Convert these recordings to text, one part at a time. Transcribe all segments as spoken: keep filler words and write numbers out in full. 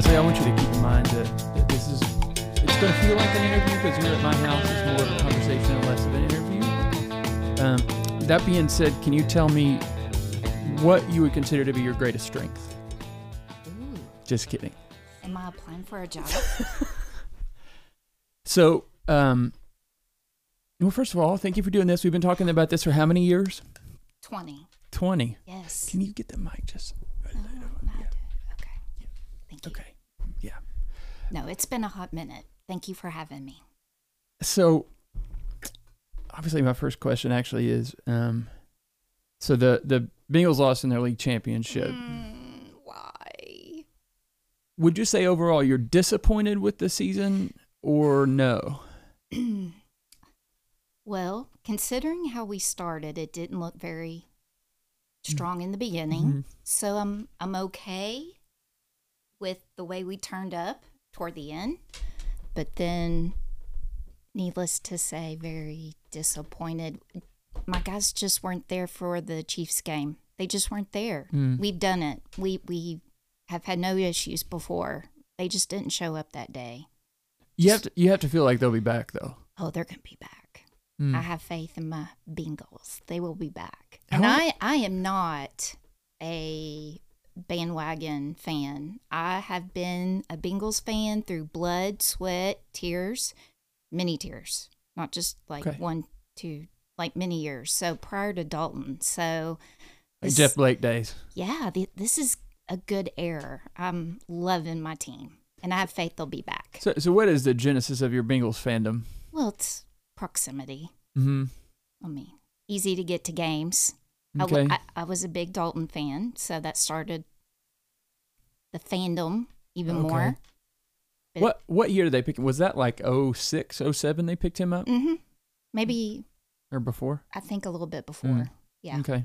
Cassie, I want you to keep in mind that, that this is, it's going to feel like an interview because here at my house it's more of a conversation and less of an interview. Um, that being said, can you tell me what you would consider to be your greatest strength? Ooh. Just kidding. Am I applying for a job? So, um, well, first of all, thank you for doing this. We've been talking about this for how many years? twenty. twenty. Yes. Can you get the mic just? Oh, no, I do. Okay. Yeah. Thank you. Okay. Yeah. No, it's been a hot minute. Thank you for having me. So, obviously, my first question actually is, um, so the the Bengals lost in their league championship. Mm, why? Would you say overall you're disappointed with the season or no? Well, considering how we started, it didn't look very strong in the beginning. Mm-hmm. So I'm I'm okay with the way we turned up toward the end. But then, needless to say, very disappointed. My guys just weren't there for the Chiefs game. They just weren't there. Mm. We've done it. We we have had no issues before. They just didn't show up that day. You have to you have to feel like they'll be back though. Oh, they're going to be back. Mm. I have faith in my Bengals. They will be back. How And long- I, I am not a bandwagon fan. I have been a Bengals fan through blood, sweat, tears, many tears, not just like Okay. one, two, like many years. So prior to Dalton. So, Like this- Jeff Blake days. yeah, th- this is a good era. I'm loving my team, and I have faith they'll be back. So so what is the genesis of your Bengals fandom? Well, it's proximity. Mm-hmm. I mean, easy to get to games. I Okay. w- I, I was a big Dalton fan, so that started the fandom even Okay. more. But- What what year did they pick him? Was that like oh six, oh seven they picked him up? Mm-hmm. Maybe, Or before? I think a little bit before. Mm. Yeah. Okay.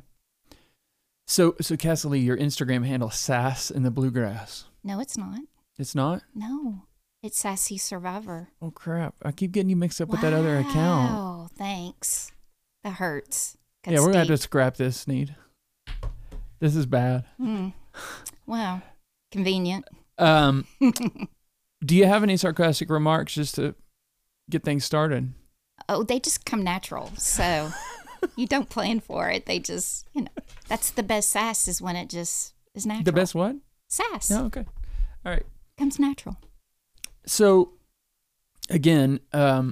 So so Cassie, your Instagram handle Sass in the Bluegrass. No, it's not. It's not? No, it's Sassy Survivor. Oh crap. I keep getting you mixed up with that other account. Wow, thanks. That hurts. Got Yeah, we're gonna have to steep. scrap this, Sneed. This is bad. Mm. Wow. Convenient. Um do you have any sarcastic remarks just to get things started? Oh, they just come natural. So you don't plan for it. They just, you know, that's the best sass is when it just is natural. The best what? sass No, okay. All right. comes natural. So again, um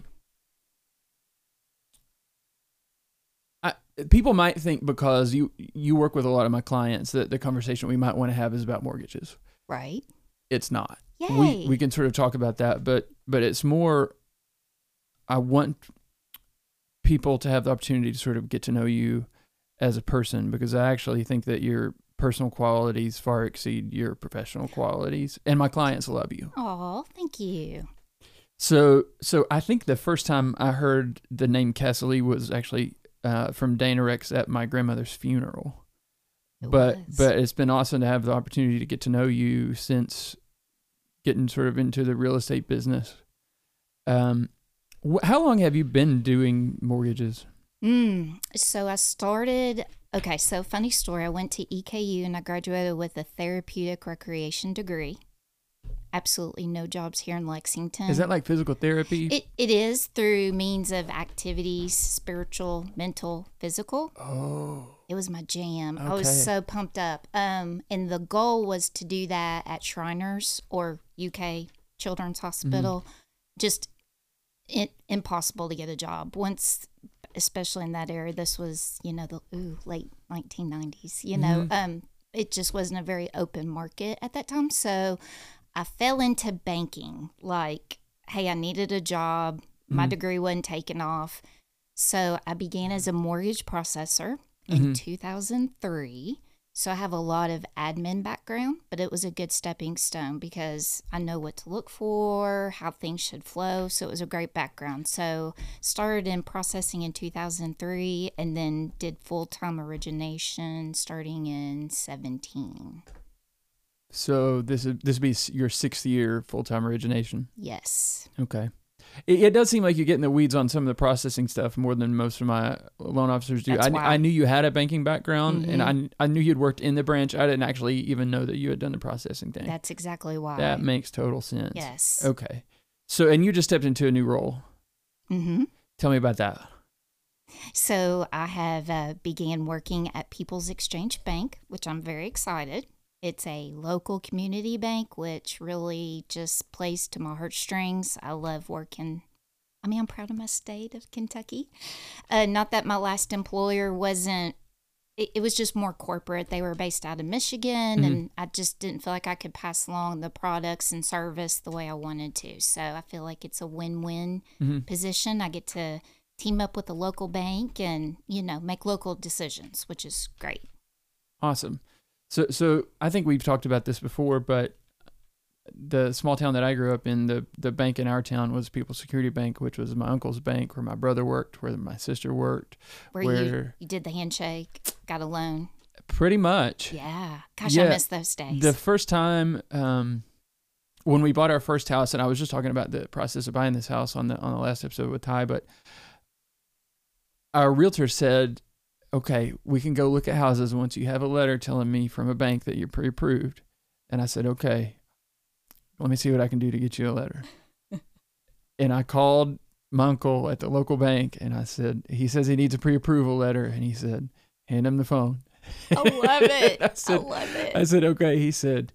I, people might think because you you work with a lot of my clients that the conversation we might want to have is about mortgages. Right. It's not. Yay. We we can sort of talk about that, but but it's more I want people to have the opportunity to sort of get to know you as a person because I actually think that your personal qualities far exceed your professional qualities and my clients love you. Oh, thank you. So so I think the first time I heard the name Cassie was actually uh, from Dana Rex at my grandmother's funeral. It but was. but it's been awesome to have the opportunity to get to know you since getting sort of into the real estate business. Um, wh- how long have you been doing mortgages? Mm, so I started, okay, so funny story. I went to E K U and I graduated with a therapeutic recreation degree. Absolutely no jobs here in Lexington. Is that like physical therapy? It, it is through means of activities, spiritual, mental, physical. oh, It was my jam. I Okay. was so pumped up. Um, and the goal was to do that at Shriners or U K Children's Hospital. Mm-hmm. Just it, impossible to get a job once, especially in that area. This was, you know, the ooh, late nineteen nineties. You know, Mhm. um, it just wasn't a very open market at that time. So I fell into banking. Like, hey, I needed a job. My Mhm. degree wasn't taking off. So I began as a mortgage processor in Mhm. two thousand three. So I have a lot of admin background, but it was a good stepping stone because I know what to look for, how things should flow. So it was a great background. So started in processing in two thousand three and then did full-time origination starting in seventeen. So this is this would be s- your sixth year full time origination. Yes. Okay. It, it does seem like you get in the weeds on some of the processing stuff more than most of my loan officers do. That's I, why. I knew you had a banking background, Mhm. and I I knew you'd worked in the branch. I didn't actually even know that you had done the processing thing. That's exactly why. That makes total sense. Yes. Okay. So, and you just stepped into a new role. Mm-hmm. Tell me about that. So I have uh, began working at People's Exchange Bank, which I'm very excited. It's a local community bank, which really just plays to my heartstrings. I love working. I mean, I'm proud of my state of Kentucky. Uh, not that my last employer wasn't, it, it was just more corporate. They were based out of Michigan, Mhm. and I just didn't feel like I could pass along the products and service the way I wanted to. So I feel like it's a win-win hmm position. I get to team up with a local bank and, you know, make local decisions, which is great. Awesome. So, so I think we've talked about this before, but the small town that I grew up in, the the bank in our town was People's Security Bank, which was my uncle's bank, where my brother worked, where my sister worked. Where, you, Where- you did the handshake, got a loan. Pretty much. Yeah. Gosh, Yeah. I miss those days. The first time um, when we bought our first house, and I was just talking about the process of buying this house on the on the last episode with Ty, but our realtor said, okay, we can go look at houses once you have a letter telling me from a bank that you're pre-approved. And I said, okay, let me see what I can do to get you a letter. And I called my uncle at the local bank, and I said, he says he needs a pre-approval letter. And he said, hand him the phone. I love it. I said, I love it. I said, okay. He said,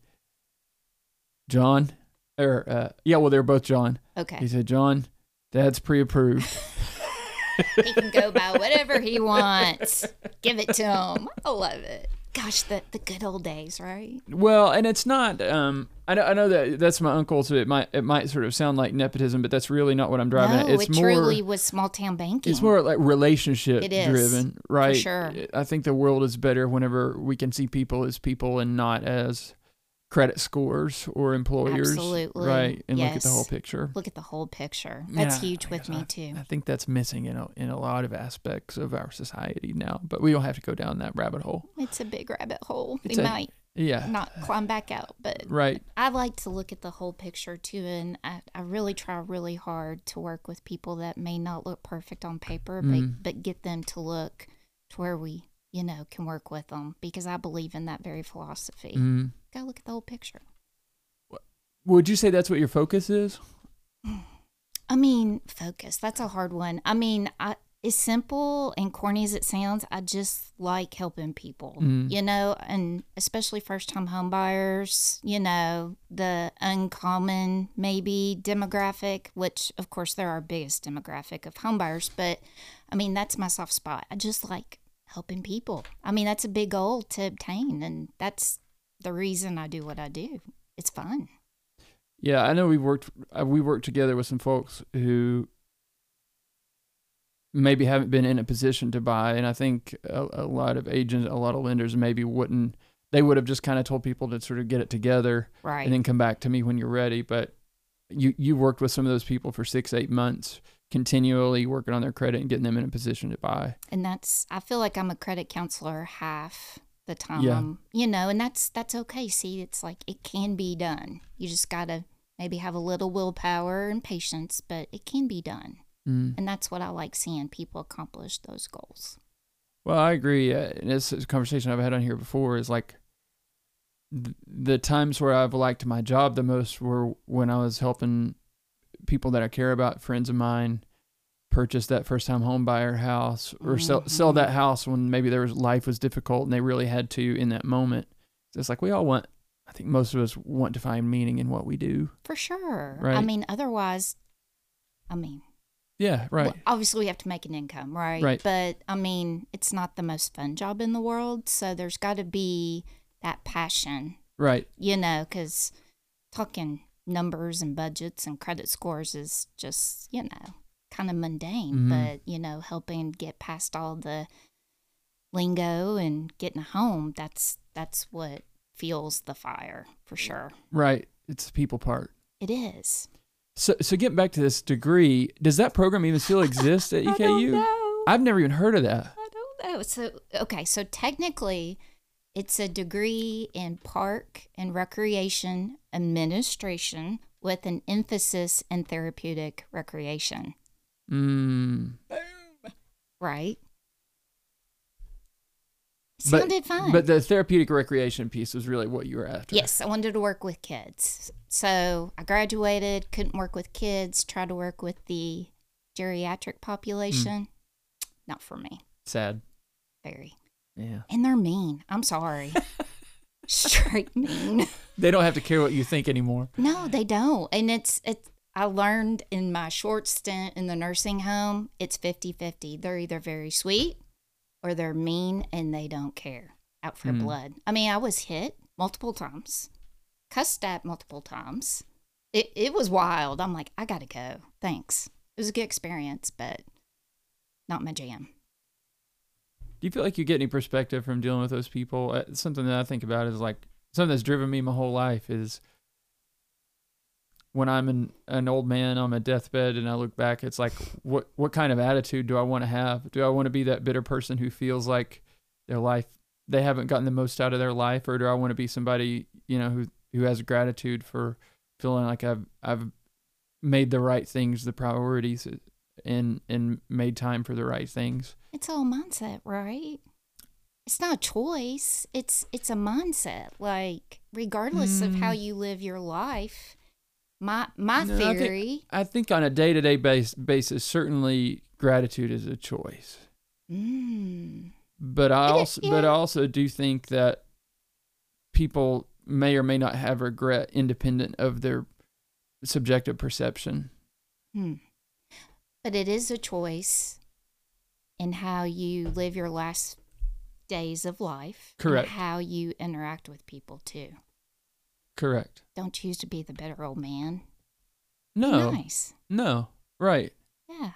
John, or uh, yeah, well, they're both John. He Okay. said, John, Dad's pre-approved. He can go buy whatever he wants. Give it to him. I love it. Gosh, the, the good old days, right? Well, and it's not. Um, I know, I know that that's my uncle, so it might it might sort of sound like nepotism, but that's really not what I'm driving no, at. It's it more. truly was small town banking. It's more like relationship It is, driven, right? sure. I think the world is better whenever we can see people as people and not as credit scores or employers, Absolutely. right? And look at the Yes. whole picture. Look at the whole picture. That's Yeah, huge I with guess me I- too. I think that's missing in a, in a lot of aspects of our society now, but we don't have to go down that rabbit hole. It's a big rabbit hole. It's we a- might Yeah, not climb back out, but right. I like to look at the whole picture too, and I, I really try really hard to work with people that may not look perfect on paper, Mhm. but but get them to look to where we, you know, can work with them, because I believe in that very philosophy. Mm. Gotta look at the whole picture. Would you say that's what your focus is? I mean, focus. That's a hard one. I mean, I, as simple and corny as it sounds, I just like helping people, Mm. you know, and especially first time home buyers, you know, the uncommon maybe demographic, which of course they're our biggest demographic of home buyers. But I mean, that's my soft spot. I just like helping people. I mean, that's a big goal to obtain. And that's the reason I do what I do. It's fun. Yeah, I know we've worked uh, we worked together with some folks who maybe haven't been in a position to buy, and I think a, a lot of agents, a lot of lenders maybe wouldn't. They would have just kind of told people to sort of get it together Right. and then come back to me when you're ready. But you you worked with some of those people for six, eight months, continually working on their credit and getting them in a position to buy. And that's, I feel like I'm a credit counselor half the time. Yeah. I'm- you know, and that's that's okay. See, it's like it can be done. You just gotta maybe have a little willpower and patience, but it can be done. Mm. And that's what I like seeing people accomplish those goals. Well, I agree. Uh, and this is a conversation I've had on here before is like th- the times where I've liked my job the most were when I was helping people that I care about, friends of mine, purchase that first time home buyer house or sell, sell Mhm. that house when maybe their life was difficult and they really had to in that moment. So it's like we all want, I think most of us want to find meaning in what we do. For sure. I Right. mean, otherwise, I mean, Yeah, right. well, obviously we have to make an income, right? Right. But I mean, it's not the most fun job in the world. So there's got to be that passion, Right. you know, because talking numbers and budgets and credit scores is just, you know, kind of mundane. Mhm. But, you know, helping get past all the lingo and getting a home, that's that's what fuels the fire for sure. Right. It's the people part. It is. So, so getting back to this degree, does that program even still exist at E K U? I don't know. I've never even heard of that. I don't know. So, okay, so technically, it's a degree in park and recreation administration with an emphasis in therapeutic recreation. Mm. Right? But- Sounded fun. But the therapeutic recreation piece was really what you were after. Yes, I wanted to work with kids. So I graduated, couldn't work with kids, tried to work with the geriatric population. Not for me. Sad. Very. Yeah. And they're mean. I'm sorry. Straight mean. They don't have to care what you think anymore. No, they don't. And it's it's I learned in my short stint in the nursing home, it's fifty-fifty. They're either very sweet or they're mean and they don't care. Out for Mm. blood. I mean, I was hit multiple times, cussed at multiple times. It it was wild. I'm like, I gotta go. Thanks. It was a good experience, but not my jam. Do you feel like you get any perspective from dealing with those people? Uh, Something that I think about is like something that's driven me my whole life is when I'm an, an old man on my deathbed and I look back, it's like, what, what kind of attitude do I want to have? Do I want to be that bitter person who feels like their life, they haven't gotten the most out of their life? Or do I want to be somebody, you know, who, who has gratitude for feeling like I've, I've made the right things, the priorities, and, and made time for the right things? It's all mindset, right? It's not a choice. It's it's a mindset. Like regardless of how Mm. you live your life, my my No, I think- theory. I think on a day-to-day base, basis, certainly gratitude is a choice. Mm, But I It is- also, but I yeah. also do think that people may or may not have regret independent of their subjective perception. hmm. But it is a choice in how you live your last days of life. Correct. And how you interact with people too. Correct. Don't choose to be the bitter old man. No, Nice. no, right. Yeah.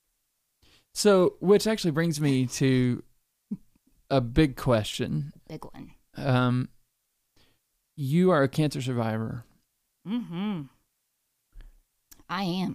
So, which actually brings me to a big question. Big one. Um, you are a cancer survivor. Mm-hmm. I am.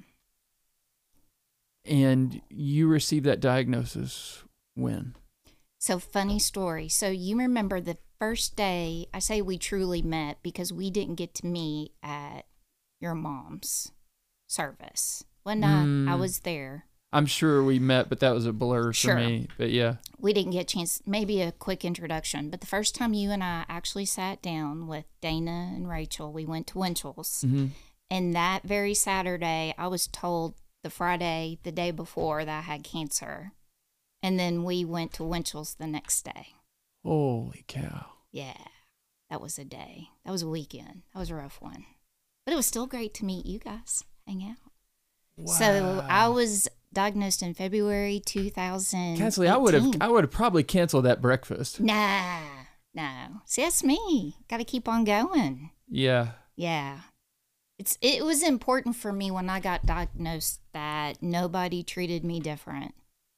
And you received that diagnosis when? So funny story. So you remember the first day, I say we truly met because we didn't get to meet at your mom's service. When I, I Mm. was there, I'm sure we met, but that was a blur Sure. for me. But yeah. we didn't get a chance, maybe a quick introduction. But the first time you and I actually sat down with Dana and Rachel, we went to Winchell's. Mm-hmm. And that very Saturday, I was told the Friday, the day before, that I had cancer. And then we went to Winchell's the next day. Holy cow. Yeah, that was a day. That was a weekend. That was a rough one. But it was still great to meet you guys, hang out. So I was diagnosed in February two thousand. Cassidy, I would have I would have probably canceled that breakfast. Nah, no. See, that's me. Got to keep on going. Yeah. Yeah. It's it was important for me when I got diagnosed that nobody treated me different.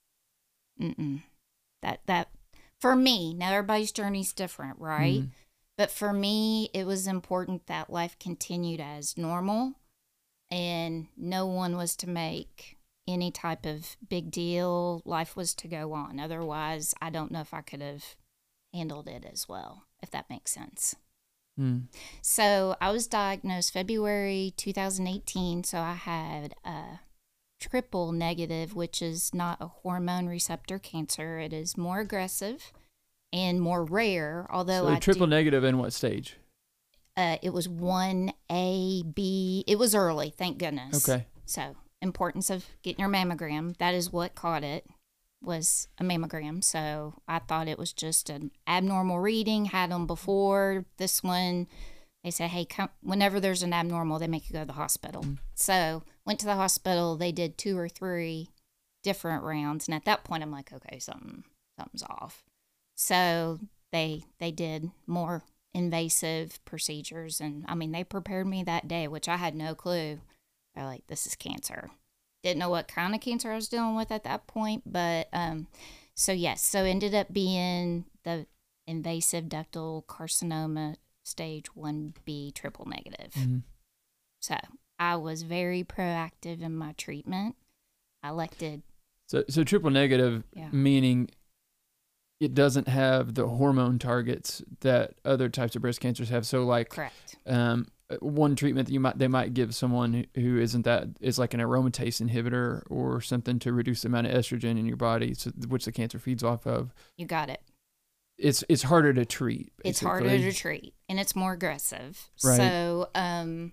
Mm-mm. That that for me, now everybody's journey's different, right? Mhm. But for me, it was important that life continued as normal and no one was to make any type of big deal. Life was to go on. Otherwise, I don't know if I could have handled it as well, if that makes sense. Mm. So I was diagnosed February two thousand eighteen. So I had a triple negative, which is not a hormone receptor cancer. It is more aggressive and more rare. Although So I triple do, negative in what stage? uh, it was one A, B. It was early, thank goodness. Okay. So importance of getting your mammogram. That is what caught it. Was a mammogram. So I thought it was just an abnormal reading. Had them before. This one, they said, hey, come, whenever there's an abnormal, they make you go to the hospital. Mm. So went to the hospital. They did two or three different rounds. And at that point, I'm like, okay, something something's off. So they they did more invasive procedures. And I mean, they prepared me that day, which I had no clue. They're like, this is cancer. Didn't know what kind of cancer I was dealing with at that point, but um, so yes, so ended up being the invasive ductal carcinoma stage one B triple negative. Mhm. So I was very proactive in my treatment. I elected, So so triple negative Yeah. meaning it doesn't have the hormone targets that other types of breast cancers have. So like correct. um one treatment that you might they might give someone who isn't that is like an aromatase inhibitor or something to reduce the amount of estrogen in your body, so, which the cancer feeds off of. You got it. It's it's harder to treat. Basically. It's harder to treat, and it's more aggressive. Right. So, um,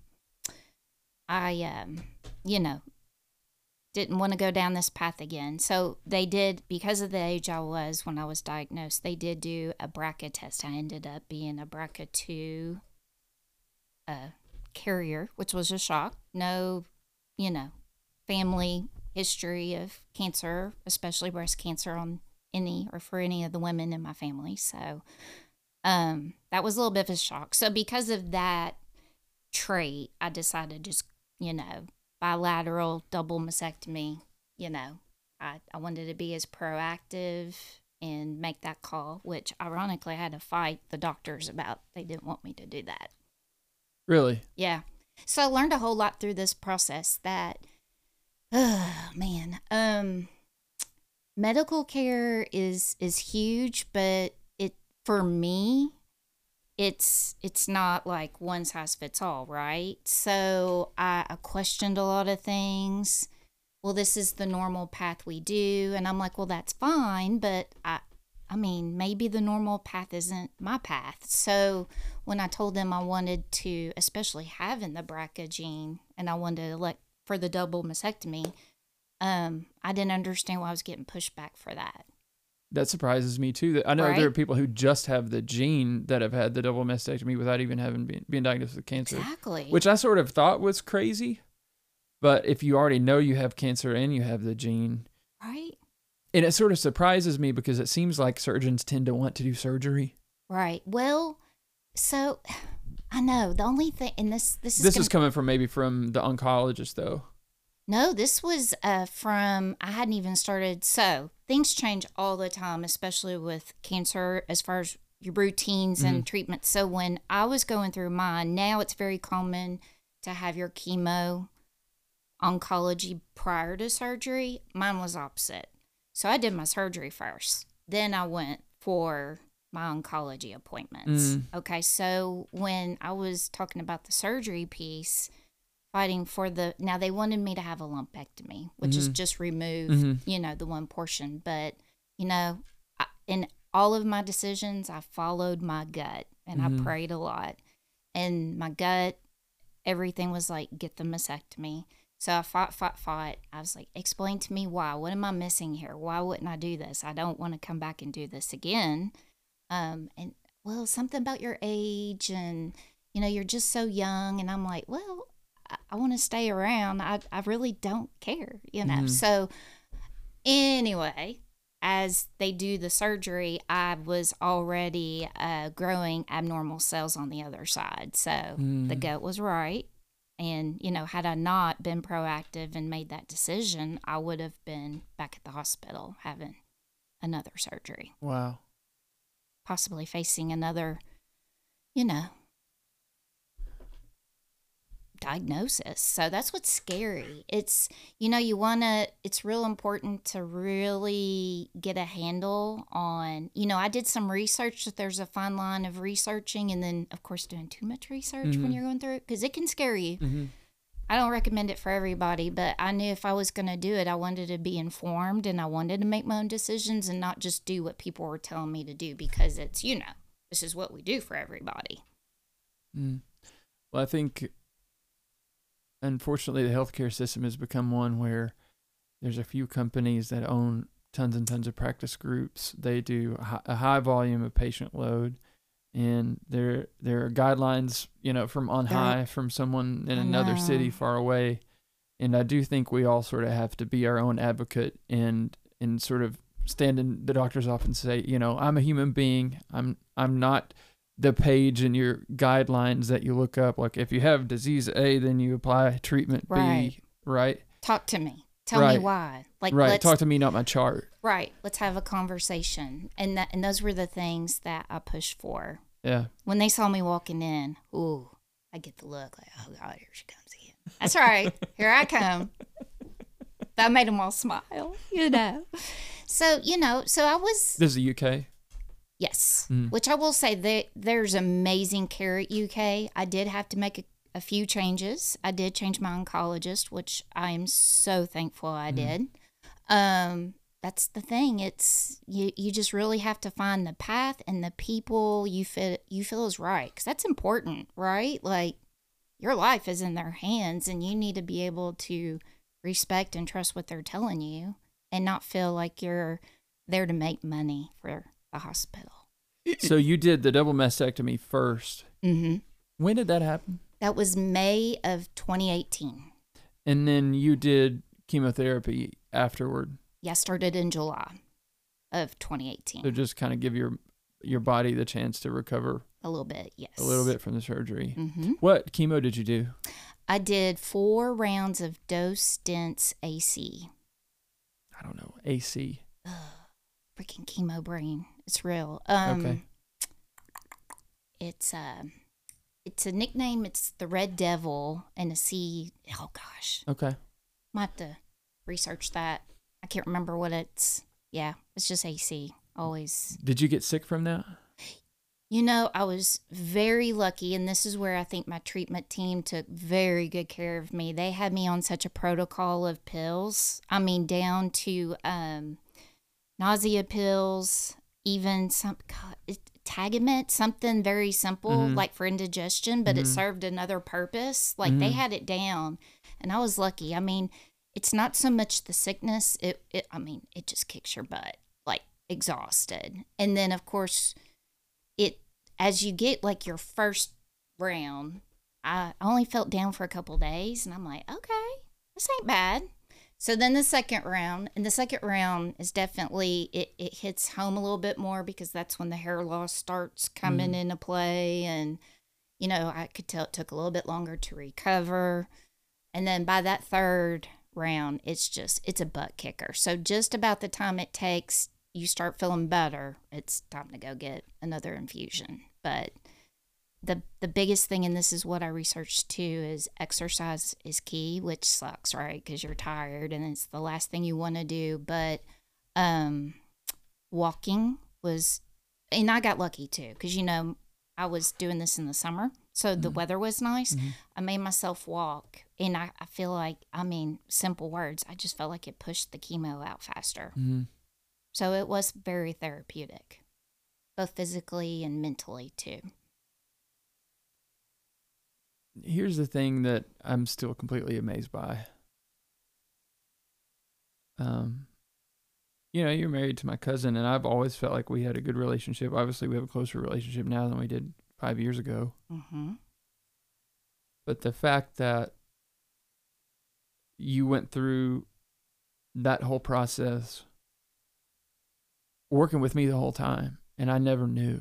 I, um, you know, didn't want to go down this path again. So they did, because of the age I was when I was diagnosed, they did do a B R C A test. I ended up being a B R C A two uh, carrier, which was a shock. No, you know, family history of cancer, especially breast cancer on any or for any of the women in my family. So um, that was a little bit of a shock. So because of that trait, I decided just, you know, bilateral double mastectomy, you know, I, I wanted to be as proactive and make that call, which ironically I had to fight the doctors about. They didn't want me to do that. Really? Yeah. So I learned a whole lot through this process that, oh man, um, medical care is, is huge, but it, for me, it's, it's not like one size fits all, right? So I, I questioned a lot of things. Well, this is the normal path we do. And I'm like, well, that's fine. But I, I mean, maybe the normal path isn't my path. So when I told them I wanted to, especially having the B R C A gene, and I wanted to elect for the double mastectomy, um, I didn't understand why I was getting pushed back for that. That surprises me too. That I know Right? there are people who just have the gene that have had the double mastectomy without even having been, been diagnosed with cancer. Exactly. Which I sort of thought was crazy. But if you already know you have cancer and you have the gene, Right? and it sort of surprises me because it seems like surgeons tend to want to do surgery. Right. Well, so I know the only thing, and this this is This gonna, is coming from maybe from the oncologist though. no, this was uh, from I hadn't even started. So things change all the time, especially with cancer, as far as your routines Mhm. and treatments. So when I was going through mine, now it's very common to have your chemo oncology prior to surgery. Mine was opposite. So I did my surgery first. Then I went for my oncology appointments. Mm. Okay, so when I was talking about the surgery piece, fighting for the, now they wanted me to have a lumpectomy, which is Mhm. just remove, Mhm. you know, the one portion. But, you know, I, in all of my decisions, I followed my gut and Mhm. I prayed a lot. And my gut, everything was like, get the mastectomy. So I fought, fought, fought. I was like, explain to me why. What am I missing here? Why wouldn't I do this? I don't want to come back and do this again. Um, and, well, something about your age and, you know, you're just so young. And I'm like, well, I, I want to stay around. I, I really don't care, you know. Mhm. So anyway, as they do the surgery, I was already uh, growing abnormal cells on the other side. So Mm. the gut was right. And, you know, had I not been proactive and made that decision, I would have been back at the hospital having another surgery, Wow. possibly facing another, you know, diagnosis. So that's what's scary. It's, you know, you want to, it's real important to really get a handle on, you know, I did some research that there's a fine line of researching and then, of course, doing too much research when Mhm. you're going through it because it can scare you. Mm-hmm. I don't recommend it for everybody, but I knew if I was going to do it, I wanted to be informed and I wanted to make my own decisions and not just do what people were telling me to do because it's, you know, this is what we do for everybody. Mm. Well, I think, unfortunately, the healthcare system has become one where there's a few companies that own tons and tons of practice groups. They do a hi- a high volume of patient load, and there there are guidelines, you know, from on There- high from someone in I another city know. far away. And I do think we all sort of have to be our own advocate and and sort of stand in the doctor's office and say, you know, I'm a human being. I'm I'm not the page in your guidelines that you look up. Like if you have disease A, then you apply treatment Right. B, right? Talk to me. Tell Right. me why. Like, Right. let's, Talk to me, not my chart. right. Let's have a conversation. And that, and those were the things that I pushed for. Yeah. When they saw me walking in, ooh, I get the look like, oh God, here she comes again. That's right. Here I come. That made them all smile, you know. So, you know, so I was, This is the U K. yes, Mm. which I will say that there's amazing care at U K. I did have to make a, a few changes. I did change my oncologist, which I am so thankful I Mm. did. Um, that's the thing. It's you. You just really have to find the path and the people you feel you feel is right, because that's important, right? Like your life is in their hands, and you need to be able to respect and trust what they're telling you, and not feel like you're there to make money for the hospital. So you did the double mastectomy first. Mm-hmm. When did that happen? That was May of twenty eighteen. And then you did chemotherapy afterward. Yeah, I started in July of twenty eighteen. So just kind of give your your body the chance to recover A little bit, yes. a little bit from the surgery. Mm-hmm. What chemo did you do? I did four rounds of dose dense A C. I don't know. A C. Ugh, freaking chemo brain. It's real. Um, Okay. It's uh, it's a nickname. It's the Red Devil and a C. Oh gosh, Okay. might have to research that. I can't remember what it's. Yeah, it's just A C. Always. Did you get sick from that? You know, I was very lucky, and this is where I think my treatment team took very good care of me. They had me on such a protocol of pills. I mean, down to um, nausea pills, even some God, it, Tagamet, something very simple, Mhm. like for indigestion, but it Mhm. served another purpose. Like they Mhm. had it down, and I was lucky. I mean, it's not so much the sickness. It, it I mean, it just kicks your butt, like exhausted. And then, of course, it as you get like your first round, I only felt down for a couple days, and I'm like, okay, this ain't bad. So then the second round, and the second round is definitely, it, it hits home a little bit more, because that's when the hair loss starts coming Mhm. into play. And, you know, I could tell it took a little bit longer to recover. And then by that third round, it's just, it's a butt kicker. So just about the time it takes you start feeling better, it's time to go get another infusion. But the the biggest thing, and this is what I researched too, is exercise is key, which sucks, right? Because you're tired and it's the last thing you want to do. But um, walking was, and I got lucky too, because, you know, I was doing this in the summer, so the Mhm. weather was nice. Mhm. I made myself walk, and I, I feel like, I mean, simple words, I just felt like it pushed the chemo out faster. Mhm. So it was very therapeutic, both physically and mentally too. Here's the thing that I'm still completely amazed by. Um, you know, you're married to my cousin, and I've always felt like we had a good relationship. Obviously, we have a closer relationship now than we did five years ago. Mm-hmm. But the fact that you went through that whole process working with me the whole time, and I never knew.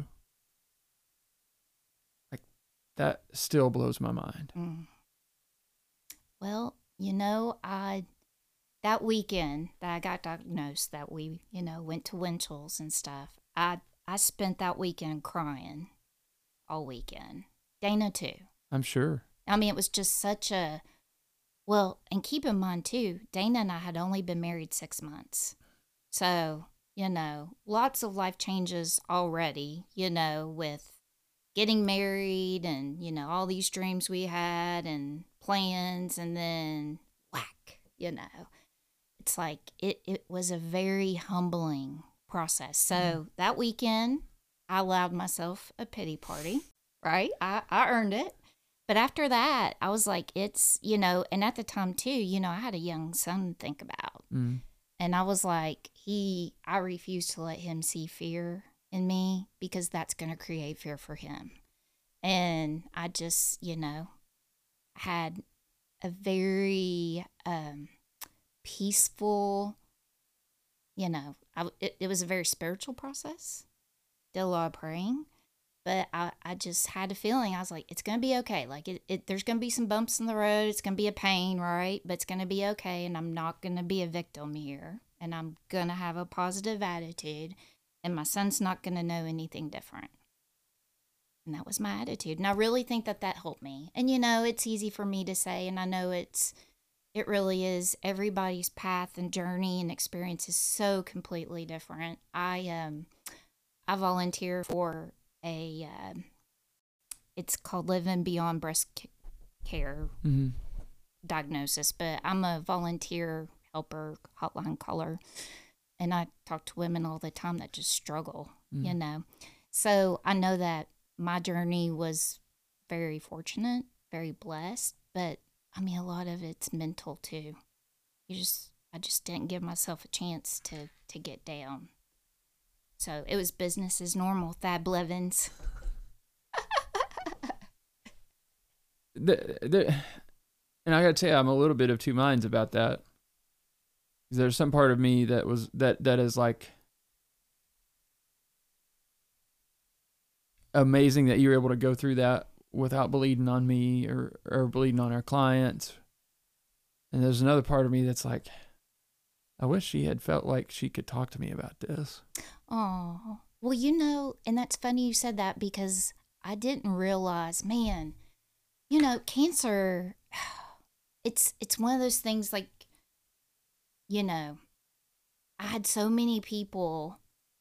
Like, that still blows my mind. Mm. Well, you know, I that weekend that I got diagnosed, that we, you know, went to Winchell's and stuff, I I spent that weekend crying all weekend. Dana too. I'm sure. I mean, it was just such a, well, and keep in mind too, Dana and I had only been married six months. So, you know, lots of life changes already, you know, with getting married and, you know, all these dreams we had and plans, and then whack, you know. It's like, it, it was a very humbling process. So Mm. that weekend, I allowed myself a pity party, right? I, I earned it. But after that, I was like, it's, you know, and at the time too, you know, I had a young son to think about. Mm. And I was like, he, I refuse to let him see fear in me, because that's going to create fear for him. And I just, you know, had a very um, peaceful, you know, I, it, it was a very spiritual process. Did a lot of praying. But I, I just had a feeling, I was like, it's going to be okay. Like, it, it there's going to be some bumps in the road. It's going to be a pain, right? But it's going to be okay. And I'm not going to be a victim here. And I'm going to have a positive attitude. And my son's not going to know anything different. And that was my attitude. And I really think that that helped me. And, you know, it's easy for me to say. And I know it's, it really is. Everybody's path and journey and experience is so completely different. I, um, I volunteer for a uh, it's called Living Beyond Breast care Mm-hmm. diagnosis, but I'm a volunteer helper, hotline caller, and I talk to women all the time that just struggle, Mm-hmm. you know. So I know that my journey was very fortunate, very blessed, but I mean, a lot of it's mental too. You just, I just didn't give myself a chance to to get down. So it was business as normal. Thad Blevins. The, the, and I gotta tell you, I'm a little bit of two minds about that. There's some part of me that was that that is like amazing that you were able to go through that without bleeding on me or or bleeding on our clients. And there's another part of me that's like, I wish she had felt like she could talk to me about this. Oh, well, you know, and that's funny you said that because I didn't realize, man, you know, cancer, it's it's one of those things like, you know, I had so many people.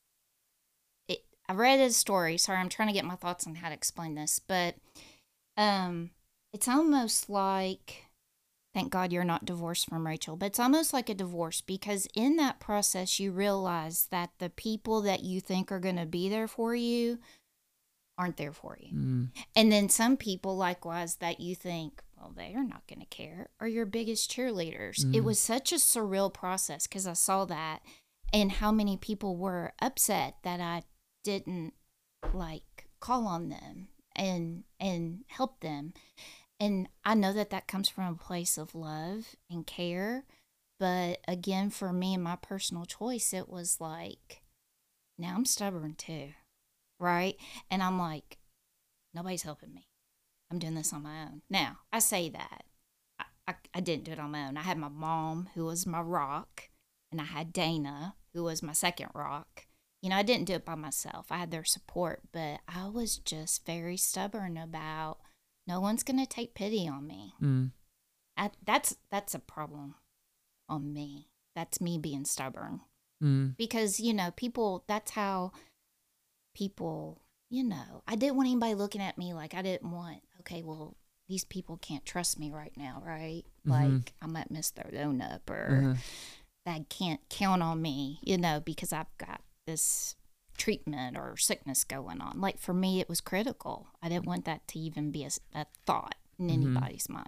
It, I read a story. Sorry, I'm trying to get my thoughts on how to explain this, but um, it's almost like, thank God you're not divorced from Rachel, but it's almost like a divorce because in that process, you realize that the people that you think are going to be there for you aren't there for you. Mm. And then some people, likewise, that you think, well, they are not going to care, are your biggest cheerleaders. Mm. It was such a surreal process because I saw that and how many people were upset that I didn't like call on them and and help them. And I know that that comes from a place of love and care. But again, for me and my personal choice, it was like, now I'm stubborn too, right? And I'm like, nobody's helping me. I'm doing this on my own. Now, I say that. I, I, I didn't do it on my own. I had my mom, who was my rock, and I had Dana, who was my second rock. You know, I didn't do it by myself. I had their support, but I was just very stubborn about no one's going to take pity on me. Mm. I, that's that's a problem on me. That's me being stubborn. Mm. Because, you know, people, that's how people, you know, I didn't want anybody looking at me like I didn't want, okay, well, these people can't trust me right now, right? Mm-hmm. Like I might mess their loan up or Mm-hmm. they can't count on me, you know, because I've got this treatment or sickness going on. Like for me, it was critical. I didn't want that to even be a, a thought in Mm-hmm. anybody's mind.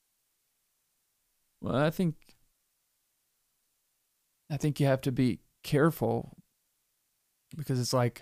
Well, I think I think you have to be careful because it's like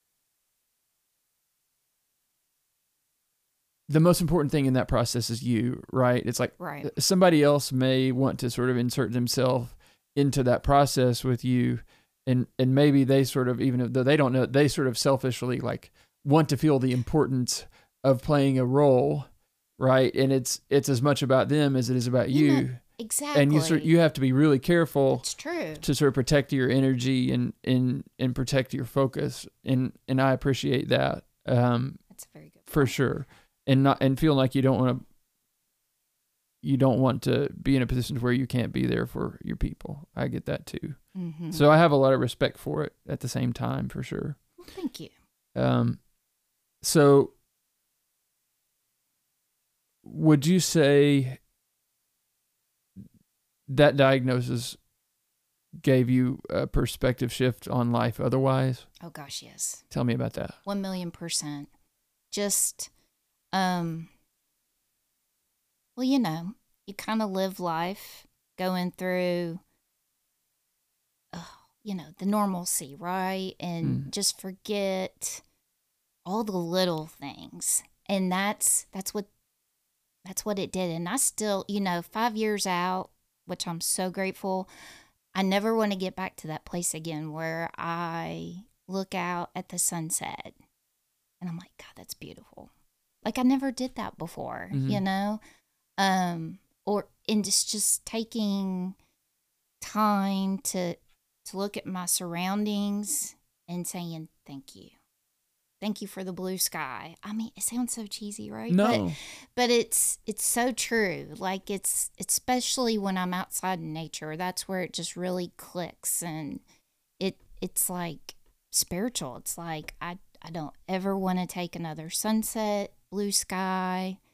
the most important thing in that process is you, right? It's like Right. somebody else may want to sort of insert themselves into that process with you, and and maybe they sort of, even though they don't know, they sort of selfishly like want to feel the importance of playing a role, right? And it's it's as much about them as it is about you. You know, exactly. And you sort you have to be really careful It's true. to sort of protect your energy and and and protect your focus, and and I appreciate that um That's a very good for point. sure, and not and feel like you don't want to you don't want to be in a position where you can't be there for your people. I get that too. Mm-hmm. So I have a lot of respect for it at the same time, for sure. Well, thank you. Um, so would you say that diagnosis gave you a perspective shift on life otherwise? Oh gosh, yes. Tell me about that. One million percent. Just, um, well, you know, you kind of live life going through, uh, you know, the normalcy, right? And Mm. just forget all the little things. And that's, that's what, that's what it did. And I still, you know, five years out, which I'm so grateful, I never want to get back to that place again where I look out at the sunset and I'm like, God, that's beautiful. Like I never did that before, Mhm. you know? Um, or and just just taking time to to look at my surroundings and saying thank you. Thank you for the blue sky. I mean, it sounds so cheesy, right? But No. but it's it's so true. Like it's especially when I'm outside in nature, that's where it just really clicks, and it it's like spiritual. It's like I I don't ever want to take another sunset, blue sky,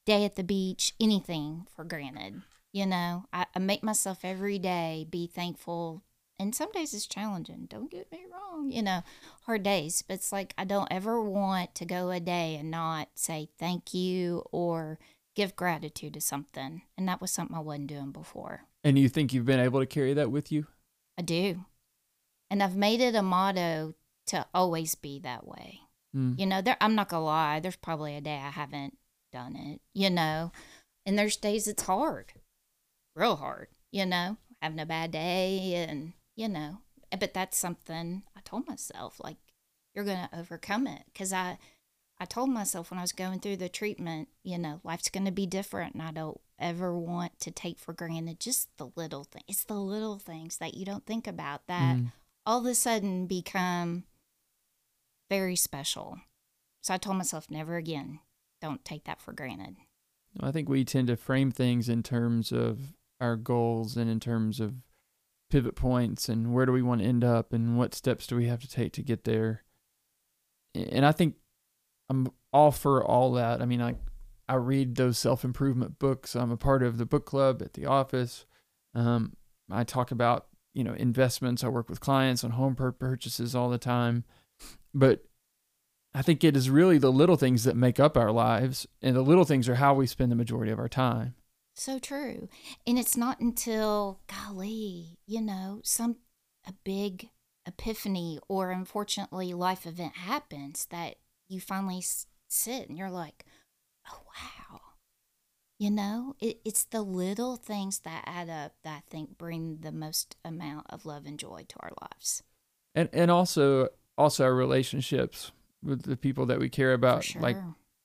day at the beach, anything for granted. You know, I, I make myself every day be thankful. And some days it's challenging. Don't get me wrong, you know, hard days. But it's like I don't ever want to go a day and not say thank you or give gratitude to something. And that was something I wasn't doing before. And you think you've been able to carry that with you? I do. And I've made it a motto to always be that way. Mm. You know, there, I'm not going to lie. There's probably a day I haven't done it, you know. And there's days it's hard, real hard, you know, having a bad day and, you know. But that's something I told myself, like, you're going to overcome it. Because I, I told myself when I was going through the treatment, you know, life's going to be different. And I don't ever want to take for granted just the little things. It's the little things that you don't think about that mm. all of a sudden become very special. So I told myself, never again. Don't take that for granted. I think we tend to frame things in terms of our goals and in terms of pivot points and where do we want to end up and what steps do we have to take to get there. And I think I'm all for all that. I mean, I I read those self-improvement books. I'm a part of the book club at the office. Um, I talk about, you know, investments. I work with clients on home purchases all the time. But I think it is really the little things that make up our lives, and the little things are how we spend the majority of our time. So true. And it's not until, golly, you know, some a big epiphany or unfortunately life event happens that you finally sit and you're like, oh, wow. You know, it, it's the little things that add up that I think bring the most amount of love and joy to our lives. And and also also our relationships with the people that we care about. For sure. Like,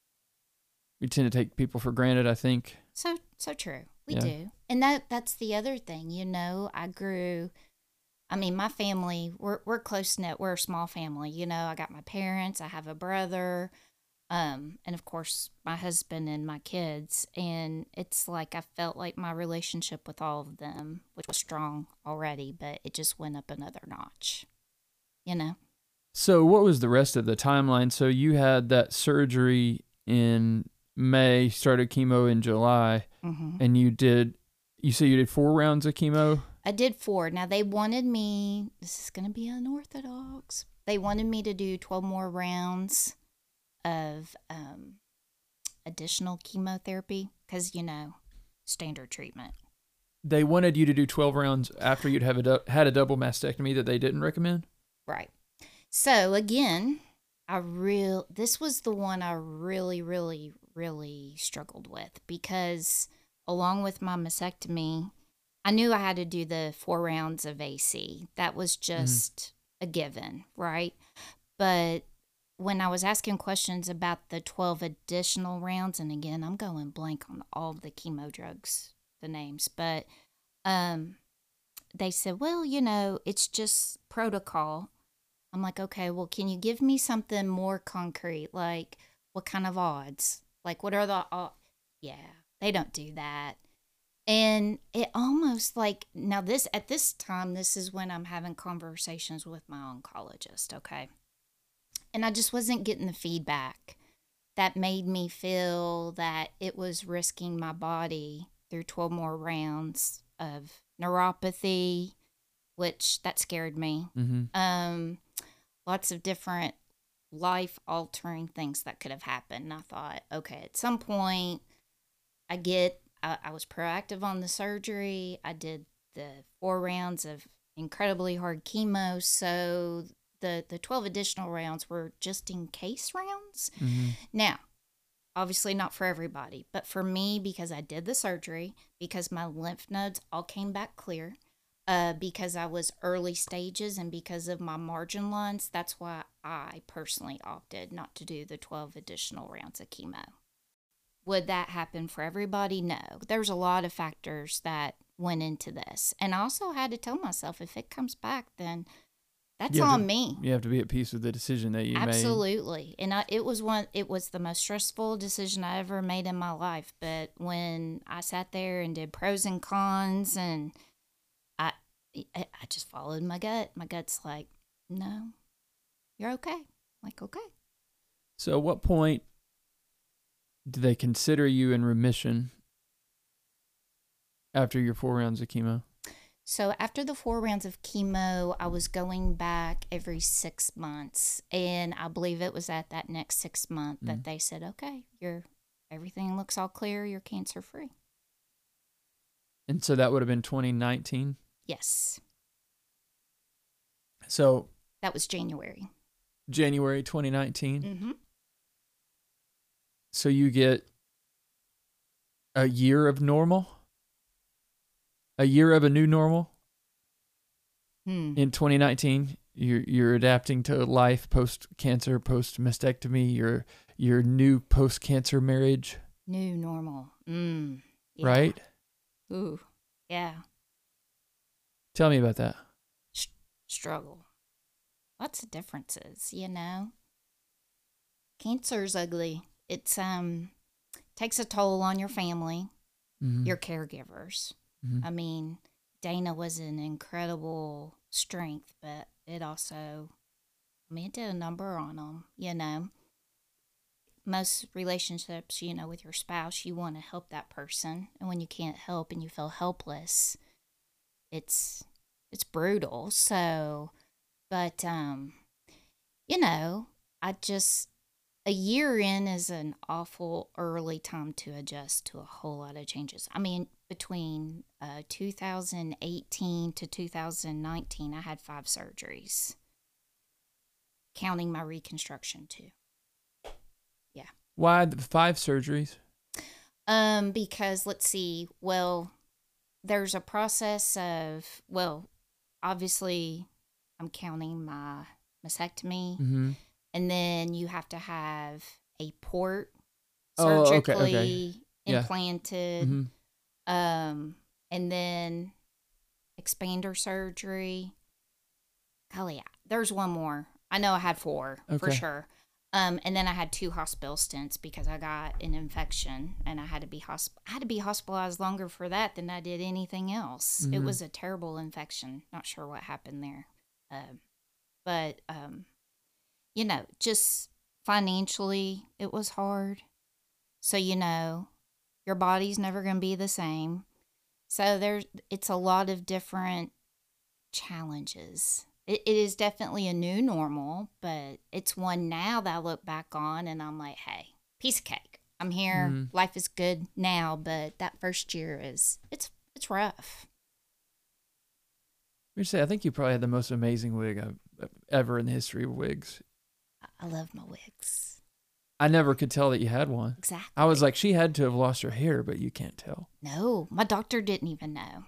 we tend to take people for granted, I think. So so true. We yeah. do. And that that's the other thing, you know, I grew, I mean, my family, we're we're close-knit. We're a small family. You know, I got my parents, I have a brother, um, and of course, my husband and my kids. And it's like I felt like my relationship with all of them, which was strong already, but it just went up another notch, you know? So what was the rest of the timeline? So you had that surgery in May, started chemo in July, mm-hmm. and you did, you said you did four rounds of chemo? I did four. Now, they wanted me, this is going to be unorthodox, they wanted me to do twelve more rounds of um, additional chemotherapy because, you know, standard treatment. They wanted you to do twelve rounds after you'd have a du- had a double mastectomy that they didn't recommend? Right. So, again, I real this was the one I really, really, really struggled with because along with my mastectomy, I knew I had to do the four rounds of A C. That was just mm-hmm. a given, right? But when I was asking questions about the twelve additional rounds, and again, I'm going blank on all of the chemo drugs, the names, but um, they said, well, you know, it's just protocol. I'm like, okay, well, can you give me something more concrete? Like, what kind of odds? Like, what are the odds? Yeah, they don't do that. And it almost like, now this, at this time, this is when I'm having conversations with my oncologist, okay? And I just wasn't getting the feedback that made me feel that it was risking my body through twelve more rounds of neuropathy, which that scared me. Mm-hmm. Um, lots of different life-altering things that could have happened. And I thought, okay, at some point, I get, I, I was proactive on the surgery. I did the four rounds of incredibly hard chemo. So the, the twelve additional rounds were just in case rounds. Mm-hmm. Now, obviously not for everybody, but for me, because I did the surgery, because my lymph nodes all came back clear, uh, because I was early stages and because of my margin lines, that's why I personally opted not to do the twelve additional rounds of chemo. Would that happen for everybody? No. There's a lot of factors that went into this. And I also had to tell myself, if it comes back, then that's on to, me. You have to be at peace with the decision that you Absolutely. made. Absolutely. And I, it was one, it was the most stressful decision I ever made in my life. But when I sat there and did pros and cons, and I, I just followed my gut. My gut's like, no, you're okay. I'm like, okay. So at what point do they consider you in remission after your four rounds of chemo? So after the four rounds of chemo, I was going back every six months. And I believe it was at that next six month that Mm. they said, okay, you're everything looks all clear, you're cancer free. And so that would have been twenty nineteen. Yes. So That was January. January twenty nineteen. Mm-hmm. So you get a year of normal, a year of a new normal Hmm. in twenty nineteen. You're you're adapting to life post cancer, post mastectomy. Your your new post cancer marriage, New normal. Mm. Yeah. right? Ooh. Yeah. Tell me about that. Struggle. Lots of differences, you know. Cancer's ugly. It's um takes a toll on your family, Mm-hmm. your caregivers. Mm-hmm. I mean, Dana was an incredible strength, but it also, I mean, it did a number on them, you know. Most relationships, you know, with your spouse, you want to help that person. And when you can't help and you feel helpless, it's it's brutal. So, but, um, you know, I just, a year in is an awful early time to adjust to a whole lot of changes. I mean, between uh, two thousand eighteen to two thousand nineteen, I had five surgeries, counting my reconstruction too. Why the five surgeries? Um, because let's see, well, there's a process of, well, obviously, I'm counting my mastectomy, Mm-hmm. and then you have to have a port Oh, okay, surgically okay. Yeah. implanted. Mm-hmm. Um, and then expander surgery. Golly, there's one more. I know I had four for Okay. sure. Um, and then I had two hospital stints because I got an infection and I had to be hosp- I had to be hospitalized longer for that than I did anything else. It Mhm. was a terrible infection. Not sure what happened there. Um, but um, you know, just financially, it was hard. So you know, your body's never going to be the same. So there's it's a lot of different challenges. It, it is definitely a new normal, but it's one now that I look back on and I'm like, hey, piece of cake. I'm here. Mhm. Life is good now, but that first year is it's it's rough. Let me say, I think you probably had the most amazing wig I've ever in the history of wigs. I- I love my wigs. I never could tell that you had one. Exactly. I was like, she had to have lost her hair, but you can't tell. No, my doctor didn't even know.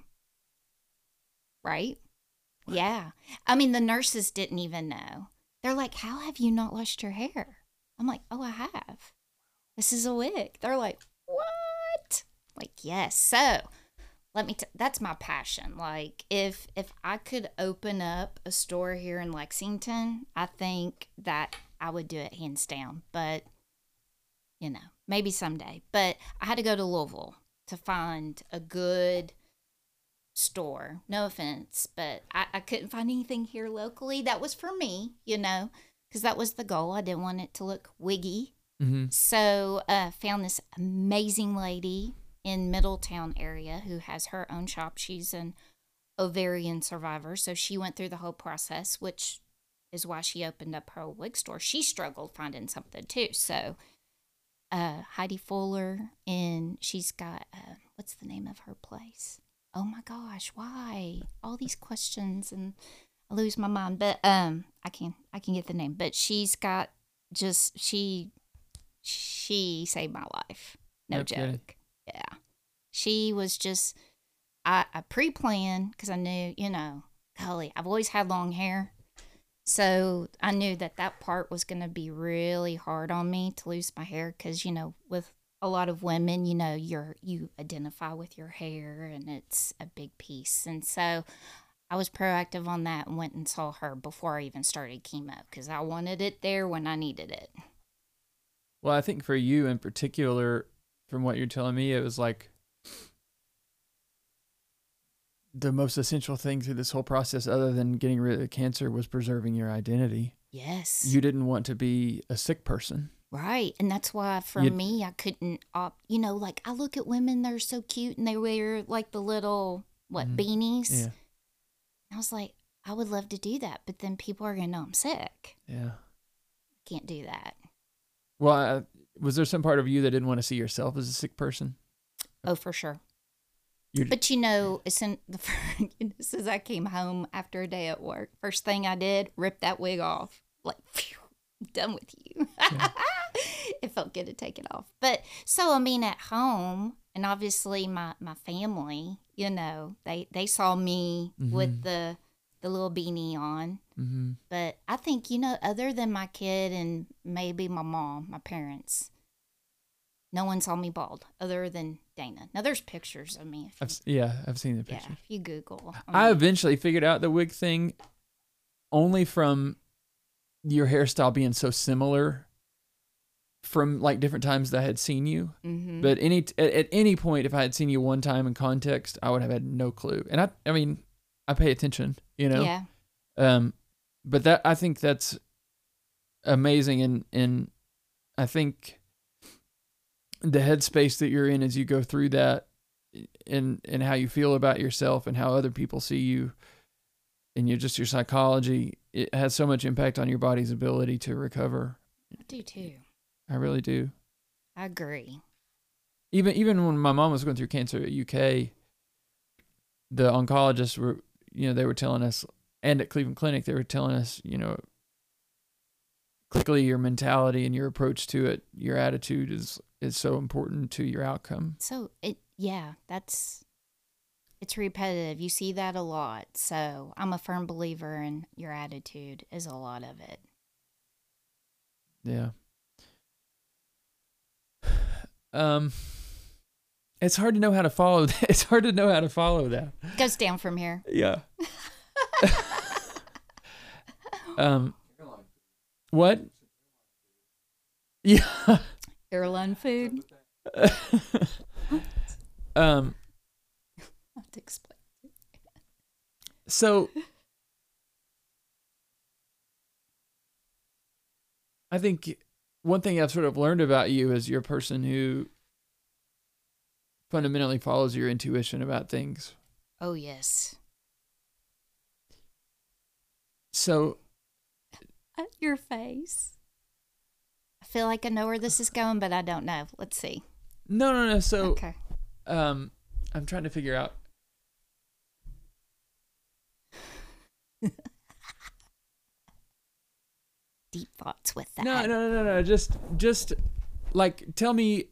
Right? Yeah. I mean, the nurses didn't even know. They're like, how have you not lost your hair? I'm like, oh, I have. This is a wig. They're like, what? Like, yes. So let me, t- that's my passion. Like, if, if I could open up a store here in Lexington, I think that I would do it hands down. But, you know, maybe someday. But I had to go to Louisville to find a good store. No offense, but I, I couldn't find anything here locally that was for me, you know, because that was the goal. I didn't want it to look wiggy. Mm-hmm. So uh found this amazing lady in Middletown area who has her own shop. She's an ovarian survivor. So she went through the whole process, which is why she opened up her wig store. She struggled finding something too. So uh Heidi Fuller, and she's got, uh, what's the name of her place? Oh my gosh, why? All these questions and I lose my mind. But um I can I can get the name. But she's got just she she saved my life. No No joke. kidding. Yeah. She was just I, I pre planned because I knew, you know, golly, I've always had long hair. So I knew that that part was going to be really hard on me to lose my hair because, you know, with a lot of women, you know, you're you identify with your hair and it's a big piece. And so I was proactive on that and went and saw her before I even started chemo because I wanted it there when I needed it. Well, I think for you in particular, from what you're telling me, it was like the most essential thing through this whole process, other than getting rid of the cancer, was preserving your identity. Yes. You didn't want to be a sick person. Right. And that's why for You- me, I couldn't opt, you know, like I look at women, they're so cute and they wear like the little, what, Mhm. beanies. Yeah. I was like, I would love to do that, but then people are going to know I'm sick. Yeah. Can't do that. Well, I, was there some part of you that didn't want to see yourself as a sick person? Oh, for sure. You're, But you know, as soon the as soon as I came home after a day at work, first thing I did, ripped that wig off. Like, phew, I'm done with you. Yeah. It felt good to take it off. But so I mean, at home, and obviously my my family, you know, they they saw me Mhm. with the the little beanie on. mm-hmm. But I think, you know, other than my kid and maybe my mom, my parents, no one saw me bald other than Dana. Now there's pictures of me. If I've, you, s- yeah, I've seen the yeah, picture. if you Google. I mean, eventually figured out the wig thing only from your hairstyle being so similar from like different times that I had seen you. mhm. But any t- at, at any point, if I had seen you one time in context, I would have had no clue. And I, I mean, I pay attention, you know. Yeah. Um, but that I think that's amazing, and and I think the headspace that you're in as you go through that, and and how you feel about yourself and how other people see you, and you just your psychology, it has so much impact on your body's ability to recover. I do too. I really do. I agree. Even even when my mom was going through cancer at U K, the oncologists were, you know, they were telling us, and at Cleveland Clinic, they were telling us, you know, quickly your mentality and your approach to it, your attitude is is so important to your outcome. So it, yeah, that's, it's repetitive. You see that a lot. So I'm a firm believer in your attitude is a lot of it. Yeah. Um, it's hard to know how to follow. That. It's hard to know how to follow that. It goes down from here. Yeah. um, what? Yeah. Airline food. um. I have to explain. So, I think one thing I've sort of learned about you is you're a person who fundamentally follows your intuition about things. Oh, yes. So, Your face. I feel like I know where this is going, but I don't know. Let's see. no, no, no. So, Okay. um, I'm trying to figure out. Deep thoughts with that. No, no, no, no, no. Just, just like tell me.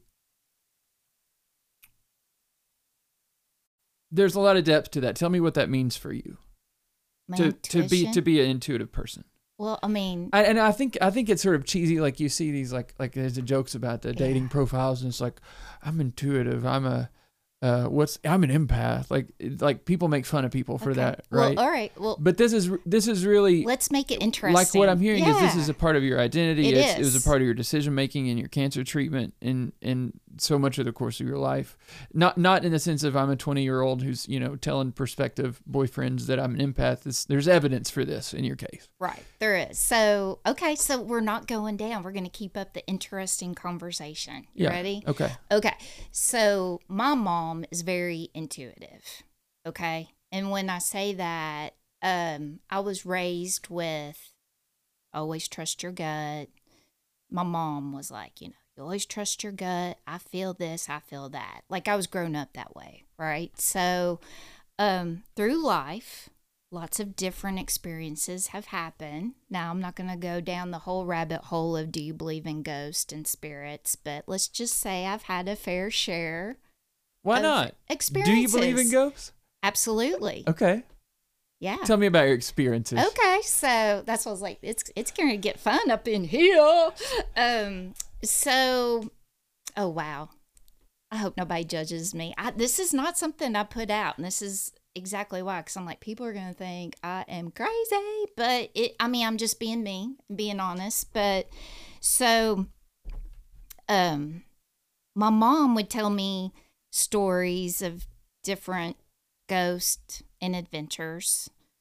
There's a lot of depth to that. Tell me what that means for you My to to be intuition? to be an intuitive person. Well, I mean, I, and I think I think it's sort of cheesy. Like you see these like like there's the jokes about the dating Yeah. profiles, and it's like I'm intuitive. I'm a uh, what's I'm an empath. Like like people make fun of people for okay. that, right? Well, all right. Well, But this is this is really let's make it interesting. like what I'm hearing is this Yeah. is a part of your identity. It it's, It was is. a part of your decision making and your cancer treatment and and so much of the course of your life. Not not in the sense of I'm a twenty year old who's you know telling prospective boyfriends that I'm an empath. It's, there's evidence for this in your case. Right, there is. So, okay, so we're not going down. We're going to keep up the interesting conversation. You Yeah. ready? Okay. Okay. So, my mom is very intuitive. Okay. And when I say that, um, I was raised with always trust your gut. My mom was like, you know, you always trust your gut. I feel this, I feel that. Like I was grown up that way, right? So, um, through life, lots of different experiences have happened. Now, I'm not going to go down the whole rabbit hole of do you believe in ghosts and spirits, but let's just say I've had a fair share Why of not? Do experiences. you believe in ghosts? Absolutely. Okay. Yeah. Tell me about your experiences. Okay, so that's what I was like. It's it's gonna get fun up in here. Um. So, oh wow. I hope nobody judges me. I, this is not something I put out, and this is exactly why. Because I'm like, people are gonna think I am crazy, but it. I mean, I'm just being me, being honest. But so, um, my mom would tell me stories of different ghosts and adventures.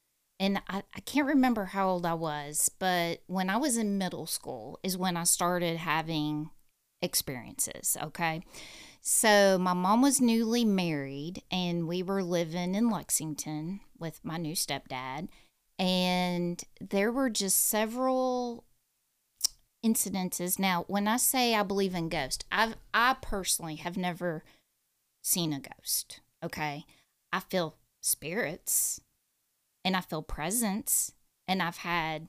and I, I can't remember how old I was, but when I was in middle school is when I started having experiences, okay? So my mom was newly married, and we were living in Lexington with my new stepdad, and there were just several incidences. Now, when I say I believe in ghosts, I've I personally have never seen a ghost, okay? I feel spirits, and I feel presence, and I've had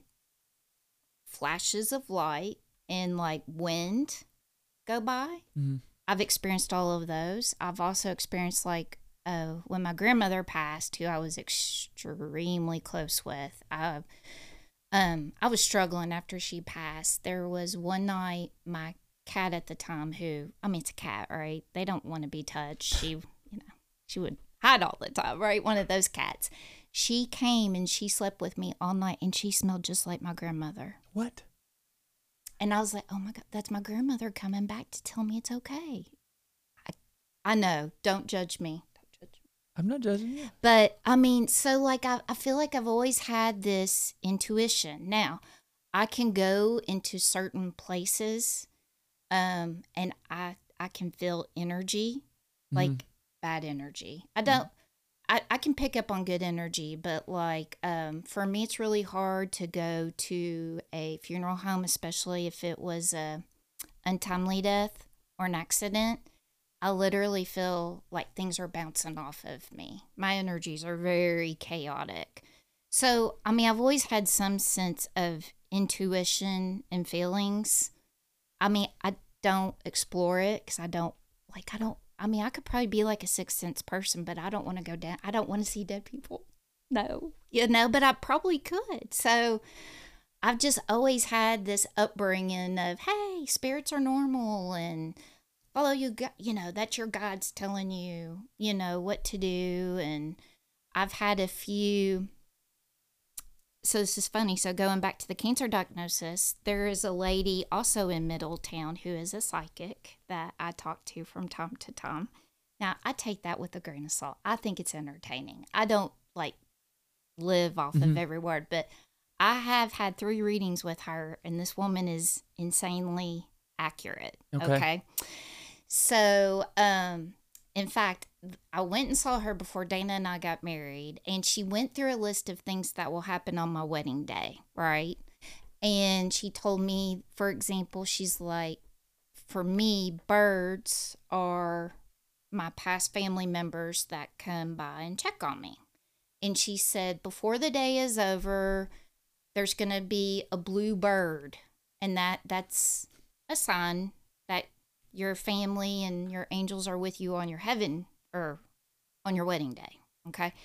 flashes of light and like wind go by. Mm-hmm. I've experienced all of those. I've also experienced like uh, when my grandmother passed, who I was extremely close with. I, um, I was struggling after she passed. There was one night my cat at the time, who I mean, it's a cat, right? They don't want to be touched. She, you know, she would hide all the time, right? One of those cats. She came and she slept with me all night, and she smelled just like my grandmother. What? And I was like, oh my God, that's my grandmother coming back to tell me it's okay. I, I know. Don't judge me. Don't judge me. I'm not judging you. But I mean, so like, I, I feel like I've always had this intuition. Now, I can go into certain places um, and I, I can feel energy, like Mm-hmm. bad energy. I don't. I, I can pick up on good energy, but like um, for me, it's really hard to go to a funeral home, especially if it was a untimely death or an accident. I literally feel like things are bouncing off of me. My energies are very chaotic. So, I mean, I've always had some sense of intuition and feelings. I mean, I don't explore it because I don't, like, I don't, I mean, I could probably be like a sixth sense person, but I don't want to go down. I don't want to see dead people. No. You know, but I probably could. So I've just always had this upbringing of, hey, spirits are normal and follow you, you know, that's your guides telling you, you know, what to do. And I've had a few. So this is funny. So going back to the cancer diagnosis, there is a lady also in Middletown who is a psychic that I talk to from time to time. Now, I take that with a grain of salt. I think it's entertaining. I don't like live off Mm-hmm. of every word, but I have had three readings with her, and this woman is insanely accurate. Okay. Okay. So, um, in fact, I went and saw her before Dana and I got married, and she went through a list of things that will happen on my wedding day, right? And she told me, for example, she's like, for me, birds are my past family members that come by and check on me. And she said, before the day is over, there's going to be a blue bird, and that that's a sign that your family and your angels are with you on your heaven or on your wedding day. Okay.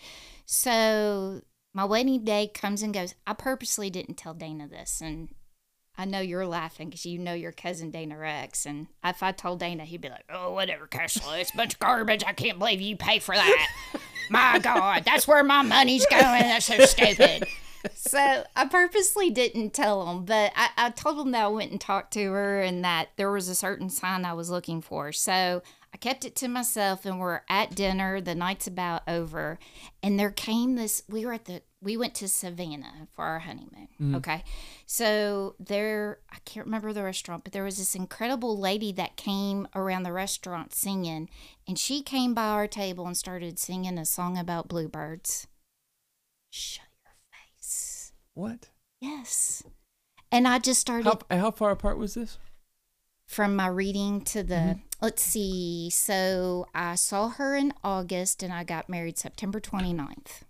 So my wedding day comes and goes. I purposely didn't tell Dana this. And I know you're laughing because you know your cousin Dana Rex. And if I told Dana, he'd be like, oh, whatever, Kessler. It's a bunch of garbage. I can't believe you pay for that. My God, that's where my money's going. That's so stupid. So I purposely didn't tell him, but I, I told him that I went and talked to her and that there was a certain sign I was looking for. So I kept it to myself, and we're at dinner. The night's about over, and there came this. We were at the. We went to Savannah for our honeymoon. Mm. Okay, so there. I can't remember the restaurant, but there was this incredible lady that came around the restaurant singing, and she came by our table and started singing a song about bluebirds. Shut your face. What? Yes. And I just started. How, how far apart was this? From my reading to the, Mhm. let's see. So I saw her in August, and I got married September twenty-ninth.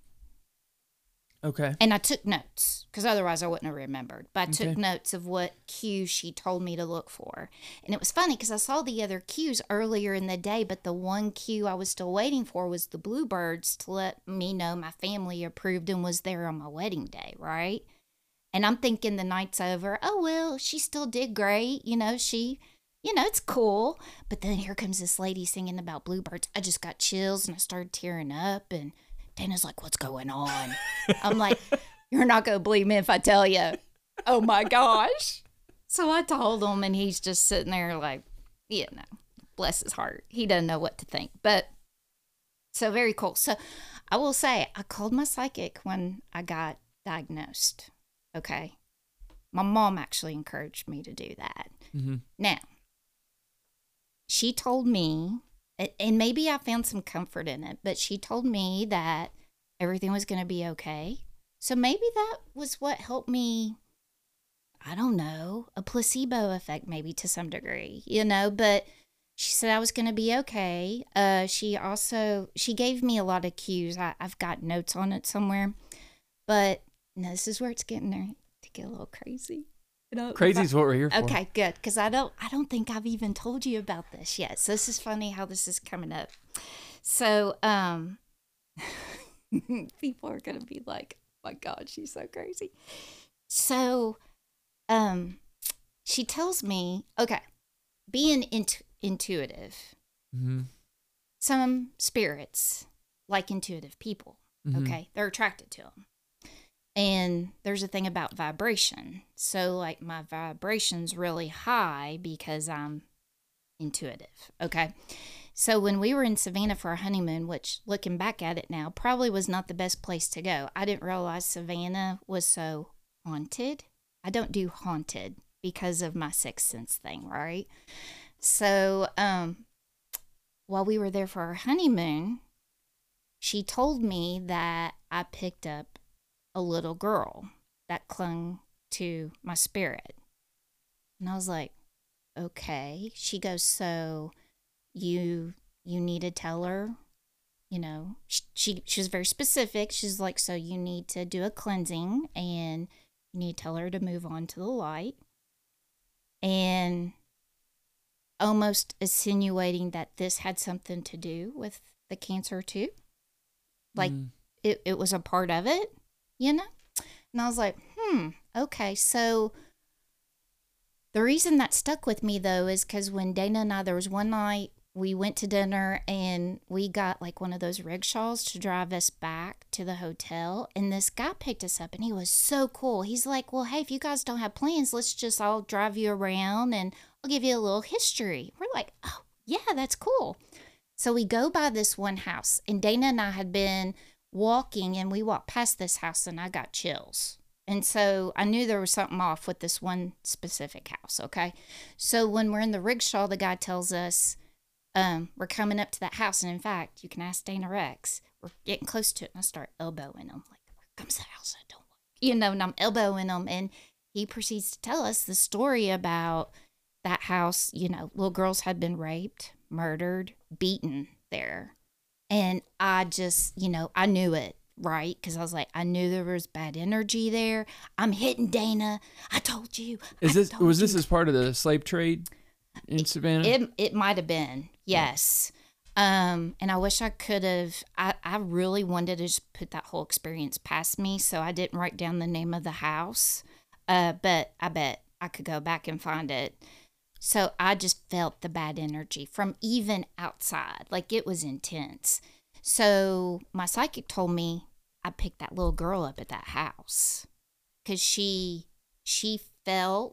Okay. And I took notes because otherwise I wouldn't have remembered. But I took Okay. notes of what cues she told me to look for. And it was funny because I saw the other cues earlier in the day, but the one cue I was still waiting for was the bluebirds to let me know my family approved and was there on my wedding day, right? And I'm thinking the night's over. Oh, well, she still did great. You know, she, you know, it's cool. But then here comes this lady singing about bluebirds. I just got chills and I started tearing up. And Dana's like, what's going on? I'm like, you're not going to believe me if I tell you. Oh, my gosh. So I told him, and he's just sitting there like, you know, bless his heart. He doesn't know what to think. But so very cool. So I will say, I called my psychic when I got diagnosed. Okay. My mom actually encouraged me to do that. Mm-hmm. Now, she told me, and maybe I found some comfort in it, but she told me that everything was going to be okay. So maybe that was what helped me, I don't know, a placebo effect maybe to some degree, you know, but she said I was going to be okay. Uh, she also, she gave me a lot of cues. I, I've got notes on it somewhere, but no, this is where it's getting there to get a little crazy. You know, Crazy is what we're here for. Okay, good, because I don't, I don't think I've even told you about this yet. So this is funny how this is coming up. So, um, people are gonna be like, "Oh my God, she's so crazy." So, um, she tells me, okay, being int- intuitive. Mm-hmm. Some spirits like intuitive people. Mm-hmm. Okay, they're attracted to them. And there's a thing about vibration. So, like, my vibration's really high because I'm intuitive. Okay. So, when we were in Savannah for our honeymoon, which looking back at it now, probably was not the best place to go. I didn't realize Savannah was so haunted. I don't do haunted because of my sixth sense thing, right? So, um, while we were there for our honeymoon, she told me that I picked up a little girl that clung to my spirit. And I was like, okay. She goes, so you you need to tell her, you know, she, she, she was very specific. She's like, so you need to do a cleansing and you need to tell her to move on to the light. And almost insinuating that this had something to do with the cancer too. Like mm. it, it was a part of it. You know? And I was like, hmm, okay. So the reason that stuck with me, though, is because when Dana and I, there was one night we went to dinner and we got like one of those rickshaws to drive us back to the hotel. And this guy picked us up and he was so cool. He's like, well, hey, if you guys don't have plans, let's just, I'll drive you around and I'll give you a little history. We're like, oh, yeah, that's cool. So we go by this one house and Dana and I had been walking and we walked past this house and I got chills. And so I knew there was something off with this one specific house, okay? So when we're in the rickshaw, the guy tells us um, we're coming up to that house. And in fact, you can ask Dana Rex, we're getting close to it. And I start elbowing him, like, here comes the house I don't like. You know, and I'm elbowing him. And he proceeds to tell us the story about that house. You know, little girls had been raped, murdered, beaten there. And I just, you know, I knew it, right? Because I was like, I knew there was bad energy there. I'm hitting Dana. I told you. Is I this told was you. this as part of the slave trade in Savannah? It it might have been, yes. Yeah. Um, and I wish I could have. I I really wanted to just put that whole experience past me, so I didn't write down the name of the house. Uh, but I bet I could go back and find it. So I just felt the bad energy from even outside. Like it was intense. So my psychic told me I picked that little girl up at that house because she, she felt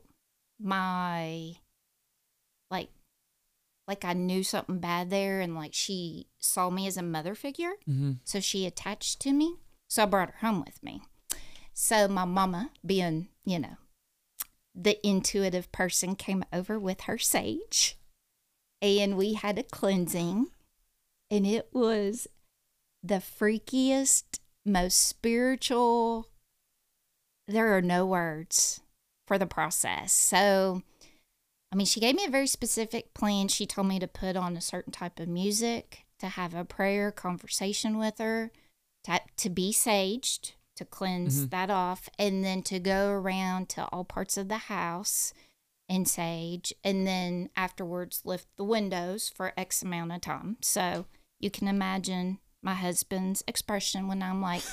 my, like, like I knew something bad there. And like she saw me as a mother figure. Mm-hmm. So she attached to me. So I brought her home with me. So my mama, being, you know, the intuitive person, came over with her sage and we had a cleansing and it was the freakiest, most spiritual, there are no words for the process. So, I mean, she gave me a very specific plan. She told me to put on a certain type of music, to have a prayer conversation with her, to, to be saged, to cleanse mm-hmm. that off, and then to go around to all parts of the house and sage, and then afterwards lift the windows for X amount of time. So you can imagine my husband's expression when I'm like,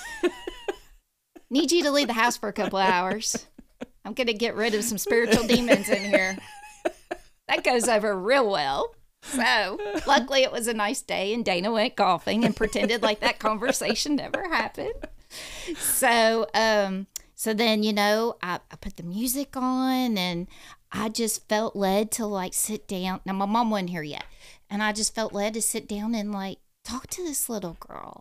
need you to leave the house for a couple of hours. I'm going to get rid of some spiritual demons in here. That goes over real well. So luckily it was a nice day and Dana went golfing and pretended like that conversation never happened. So, um, so then, you know, I, I put the music on and I just felt led to like sit down. Now my mom wasn't here yet. And I just felt led to sit down and like talk to this little girl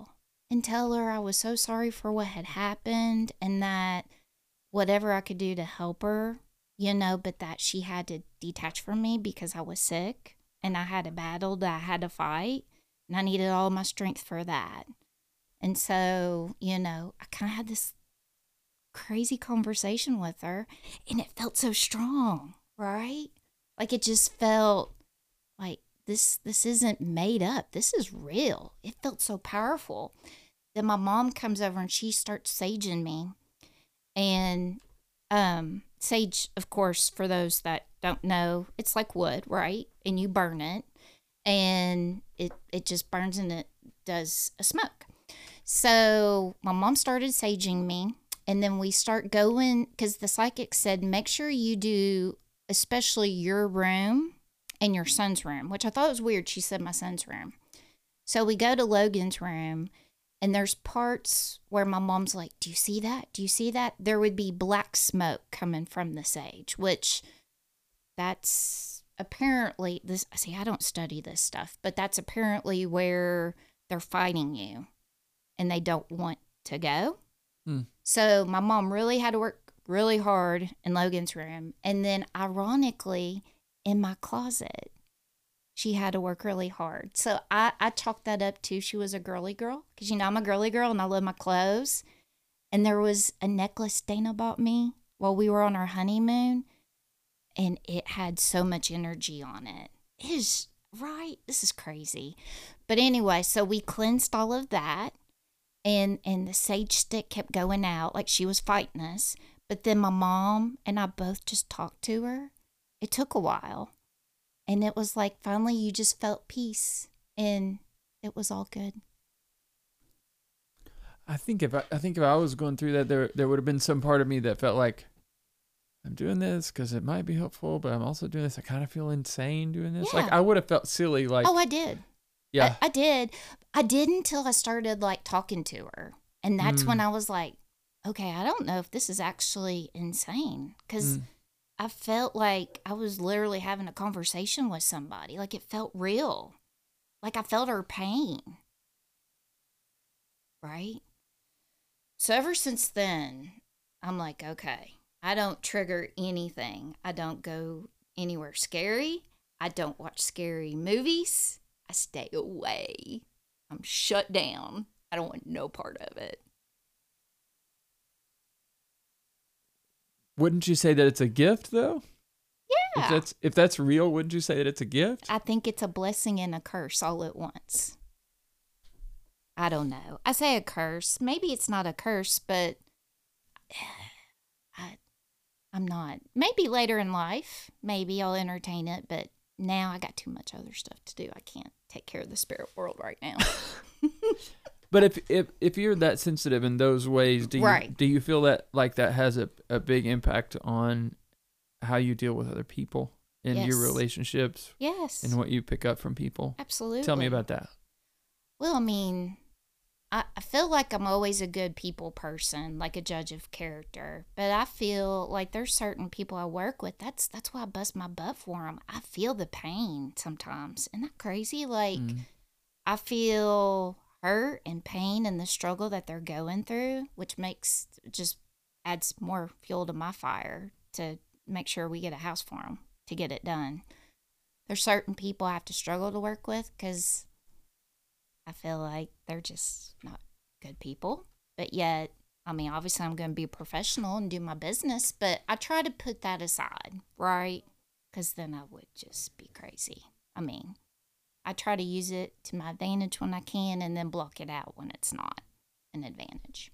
and tell her I was so sorry for what had happened and that whatever I could do to help her, you know, but that she had to detach from me because I was sick and I had a battle that I had to fight and I needed all my strength for that. And so, you know, I kind of had this crazy conversation with her and it felt so strong, right? Like it just felt like this this isn't made up. This is real. It felt so powerful. Then my mom comes over and she starts saging me. And um sage, of course, for those that don't know, it's like wood, right? And you burn it and it it just burns and it does a smoke. So my mom started saging me. And then we start going, because the psychic said, make sure you do, especially your room and your son's room, which I thought was weird. She said my son's room. So we go to Logan's room, and there's parts where my mom's like, do you see that? Do you see that? There would be black smoke coming from the sage, which that's apparently, this. See, I don't study this stuff, but that's apparently where they're fighting you, and they don't want to go. Hmm. So my mom really had to work really hard in Logan's room. And then ironically, in my closet, she had to work really hard. So I, I chalked that up to she was a girly girl. Because, you know, I'm a girly girl and I love my clothes. And there was a necklace Dana bought me while we were on our honeymoon. And it had so much energy on it. It is, right? This is crazy. But anyway, so we cleansed all of that. And and the sage stick kept going out like she was fighting us. But then my mom and I both just talked to her. It took a while. And it was like finally you just felt peace. And it was all good. I think if I, I think if I was going through that, there there would have been some part of me that felt like I'm doing this because it might be helpful, but I'm also doing this. I kind of feel insane doing this. Yeah. Like I would have felt silly. Like oh, I did. Yeah, I, I did. I did until I started like talking to her. And that's mm. when I was like, okay, I don't know if this is actually insane. Because mm. I felt like I was literally having a conversation with somebody. Like it felt real. Like I felt her pain. Right? So ever since then, I'm like, okay, I don't trigger anything. I don't go anywhere scary. I don't watch scary movies. I stay away. I'm shut down. I don't want no part of it. Wouldn't you say that it's a gift, though? Yeah. If that's if that's real, wouldn't you say that it's a gift? I think it's a blessing and a curse all at once. I don't know. I say a curse. Maybe it's not a curse, but I, I'm not. Maybe later in life, maybe I'll entertain it, but now I got too much other stuff to do. I can't take care of the spirit world right now. But if, if if you're that sensitive in those ways, do you right. do you feel that like that has a, a big impact on how you deal with other people in yes. your relationships? Yes. And what you pick up from people? Absolutely. Tell me about that. Well, I mean, I, I feel like I'm always a good people person, like a judge of character. But I feel like there's certain people I work with. That's that's why I bust my butt for them. I feel the pain sometimes. Isn't that crazy? Like, mm. I feel hurt and pain and the struggle that they're going through, which makes just adds more fuel to my fire to make sure we get a house for them to get it done. There's certain people I have to struggle to work with because I feel like they're just not good people. But yet, I mean, obviously I'm going to be a professional and do my business, but I try to put that aside, right? Because then I would just be crazy. I mean, I try to use it to my advantage when I can and then block it out when it's not an advantage.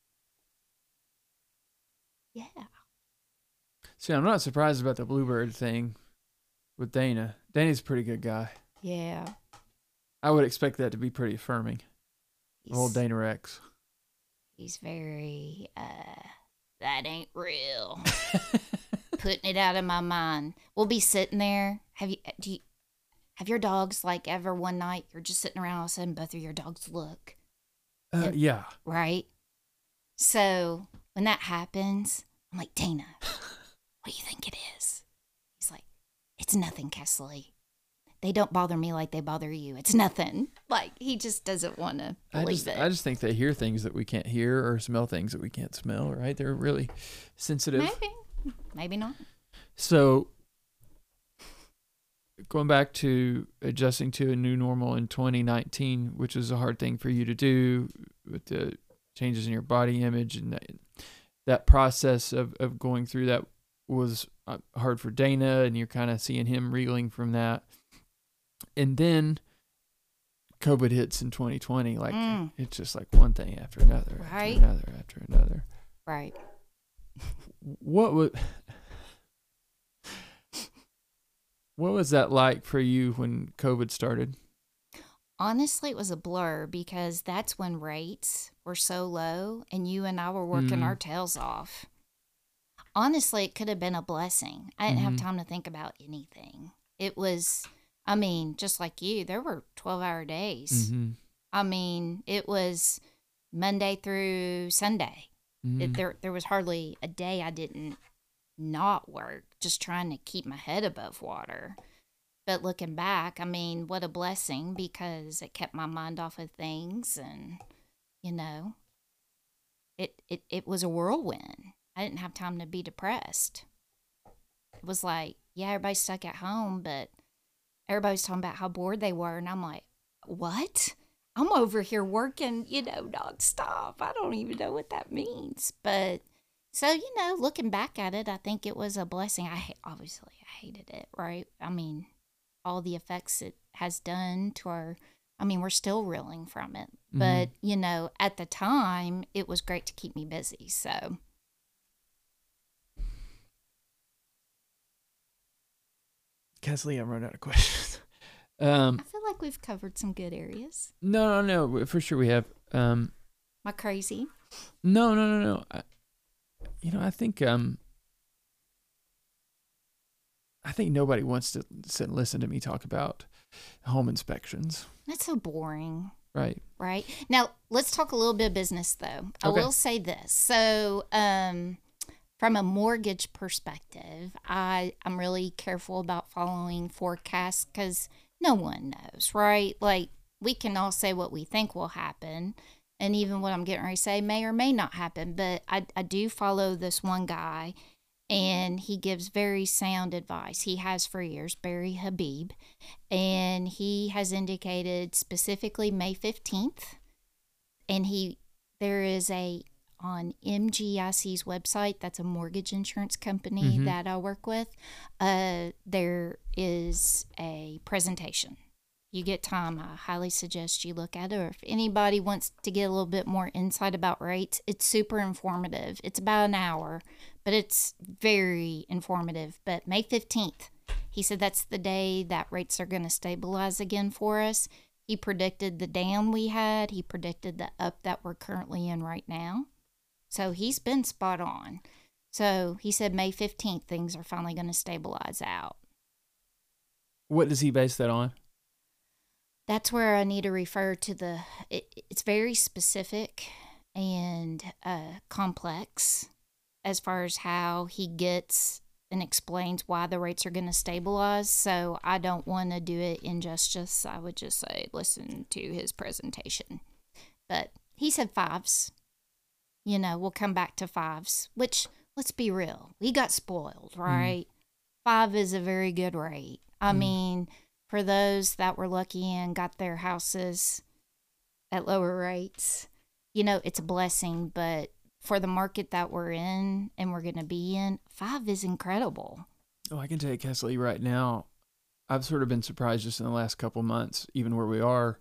Yeah. See, I'm not surprised about the bluebird thing with Dana. Dana's a pretty good guy. Yeah. I would expect that to be pretty affirming. He's, old Dana Rex. He's very, uh, that ain't real. Putting it out of my mind. We'll be sitting there. Have you, do you, have your dogs, like, ever one night, you're just sitting around, all of a sudden, both of your dogs look? Uh, and, yeah. Right? So, when that happens, I'm like, Dana, what do you think it is? He's like, it's nothing, Kesley. they don't bother me like they bother you. It's nothing. Like, he just doesn't want to believe I just, it. I just think they hear things that we can't hear or smell things that we can't smell, right? They're really sensitive. Maybe. Maybe not. So going back to adjusting to a new normal in twenty nineteen, which is a hard thing for you to do with the changes in your body image, and that, that process of, of going through that was hard for Dana, and you're kind of seeing him reeling from that. And then COVID hits in twenty twenty. Like, mm. it's just like one thing after another, right. after another, after another. Right. What would... What was that like for you when COVID started? Honestly, it was a blur because that's when rates were so low and you and I were working mm. our tails off. Honestly, it could have been a blessing. I didn't mm-hmm. have time to think about anything. It was, I mean, just like you, there were twelve-hour days. Mm-hmm. I mean, it was Monday through Sunday. Mm-hmm. It, there, there was hardly a day I didn't not work, just trying to keep my head above water. But looking back, I mean, what a blessing, because it kept my mind off of things, and you know, it it, it was a whirlwind. I didn't have time to be depressed. It was like, yeah, everybody's stuck at home, but everybody's talking about how bored they were, and I'm like, what? I'm over here working, you know, nonstop. I don't even know what that means, but so, you know, looking back at it, I think it was a blessing. I obviously I hated it, right? I mean, all the effects it has done to our, I mean, we're still reeling from it. Mm-hmm. But, you know, at the time, it was great to keep me busy. So. Kesley, I'm running out of questions. um, I feel like we've covered some good areas. No, no, no. For sure we have. Um, Am I crazy? No, no, no, no. I, You know, I think um, I think nobody wants to sit and listen to me talk about home inspections. That's so boring. Right. Right. Now, let's talk a little bit of business, though. I okay. will say this. So, um, from a mortgage perspective, I, I'm really careful about following forecasts because no one knows, right? Like, we can all say what we think will happen. And even what I'm getting ready to say may or may not happen. But I, I do follow this one guy, and he gives very sound advice. He has for years, Barry Habib. And he has indicated specifically May fifteenth. And he there is a, on M G I C's website, that's a mortgage insurance company mm-hmm. that I work with, uh, there is a presentation. You get time, I highly suggest you look at it. Or if anybody wants to get a little bit more insight about rates, it's super informative. It's about an hour, but it's very informative. But May fifteenth, he said that's the day that rates are going to stabilize again for us. He predicted the down we had. He predicted the up that we're currently in right now. So he's been spot on. So he said May fifteenth, things are finally going to stabilize out. What does he base that on? That's where I need to refer to the, it, it's very specific and uh, complex as far as how he gets and explains why the rates are going to stabilize. So I don't want to do it injustice. I would just say, listen to his presentation. But he said fives. You know, we'll come back to fives, which, let's be real, we got spoiled, right? Mm. Five is a very good rate. I mm. mean... For those that were lucky and got their houses at lower rates, you know, it's a blessing. But for the market that we're in and we're going to be in, five is incredible. Oh, I can tell you, Kesley, right now, I've sort of been surprised just in the last couple months, even where we are.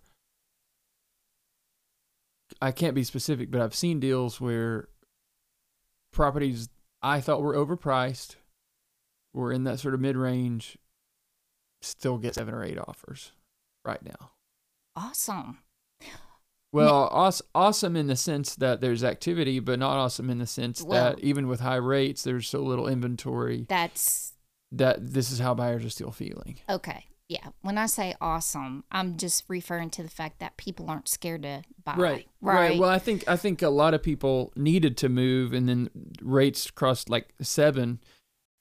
I can't be specific, but I've seen deals where properties I thought were overpriced were in that sort of mid-range, still get seven or eight offers right now. Awesome. Well, aw- awesome in the sense that there's activity, but not awesome in the sense well, that even with high rates, there's so little inventory. That's that this is how buyers are still feeling. Okay. Yeah. When I say awesome, I'm just referring to the fact that people aren't scared to buy. Right. Right. Right. Well, I think I think a lot of people needed to move, and then rates crossed like seven.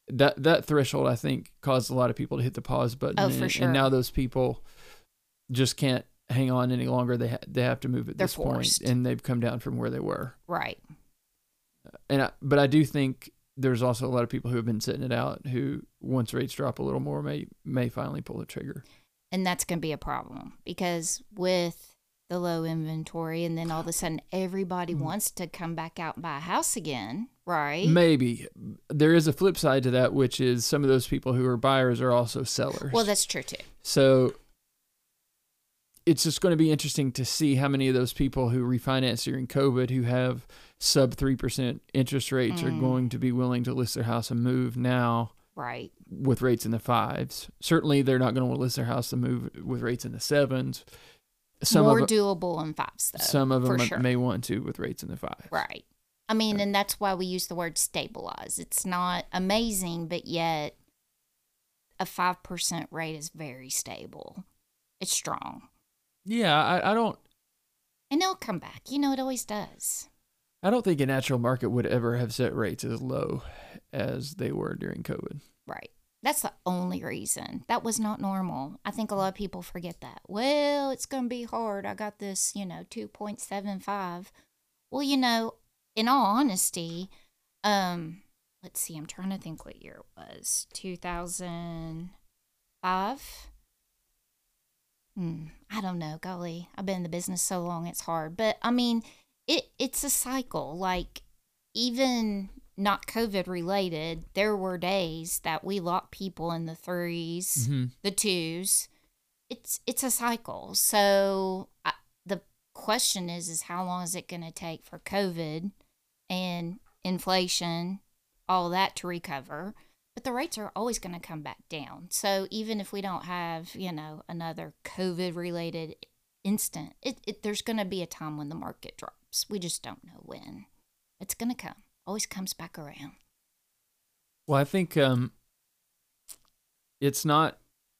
that that threshold, I think, caused a lot of people to hit the pause button. Oh, and, for sure. And now those people just can't hang on any longer. They ha- they have to move at They're this forced. point, and they've come down from where they were. Right. And I, but I do think there's also a lot of people who have been sitting it out who, once rates drop a little more, may may finally pull the trigger. And that's going to be a problem because with the low inventory, and then all of a sudden everybody wants to come back out and buy a house again, right? Maybe. There is a flip side to that, which is some of those people who are buyers are also sellers. Well, that's true too. So it's just going to be interesting to see how many of those people who refinanced during COVID who have sub three percent interest rates Mm. are going to be willing to list their house and move now Right. with rates in the fives. Certainly, they're not going to list their house and move with rates in the sevens. Some More of doable in fives, though. some of them for sure. may want to with rates in the fives. Right. I mean, and that's why we use the word stabilize. It's not amazing, but yet a five percent rate is very stable. It's strong. Yeah, I, I don't. And it'll come back. You know, it always does. I don't think a natural market would ever have set rates as low as they were during COVID. Right. That's the only reason. That was not normal. I think a lot of people forget that. Well, it's going to be hard. I got this, you know, two point seven five. Well, you know, in all honesty, um, let's see, I'm trying to think what year it was. two thousand five? Hmm, I don't know. Golly, I've been in the business so long, it's hard. But, I mean, it it's a cycle. Like, even not COVID related, there were days that we locked people in the threes, Mm-hmm. the twos. It's it's a cycle. So I, the question is, is how long is it going to take for COVID and inflation, all that to recover? But the rates are always going to come back down. So even if we don't have, you know, another COVID related instant, it, it there's going to be a time when the market drops. We just don't know when. It's going to come. Always comes back around. Well, I think um, it's not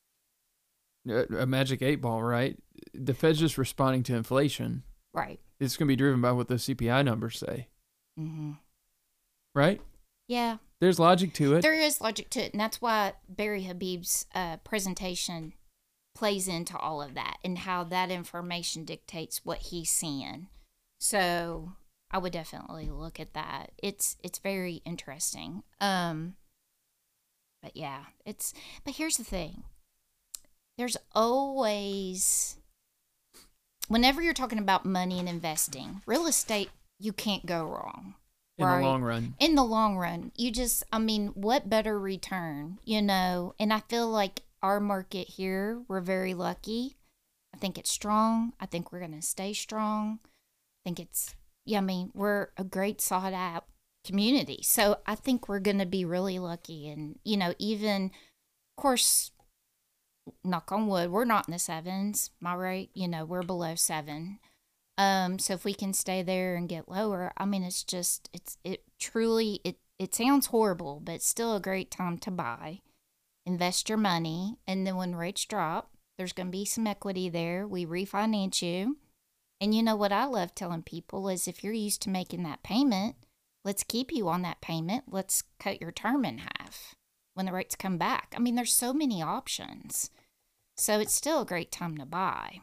a, a magic eight ball, right? The Fed's just responding to inflation. Right. It's going to be driven by what the C P I numbers say, Mm-hmm. right? Yeah. There's logic to it. There is logic to it. And that's why Barry Habib's uh, presentation plays into all of that and how that information dictates what he's seeing. So I would definitely look at that. It's it's very interesting. Um, but yeah, it's but here's the thing. There's always, whenever you're talking about money and investing, real estate, you can't go wrong. in right? the long run. In the long run, you just, I mean, what better return, you know? And I feel like our market here, we're very lucky. I think it's strong. I think we're going to stay strong. I think it's, yeah, I mean, we're a great sought out community. So I think we're going to be really lucky. And, you know, even, of course, knock on wood, we're not in the sevens. My rate, you know, we're below seven. Um, so if we can stay there and get lower, I mean, it's just, it's, it truly, it, it sounds horrible, but it's still a great time to buy, invest your money. And then when rates drop, there's going to be some equity there. We refinance you. And you know what I love telling people is if you're used to making that payment, let's keep you on that payment. Let's cut your term in half when the rates come back. I mean, there's so many options. So it's still a great time to buy.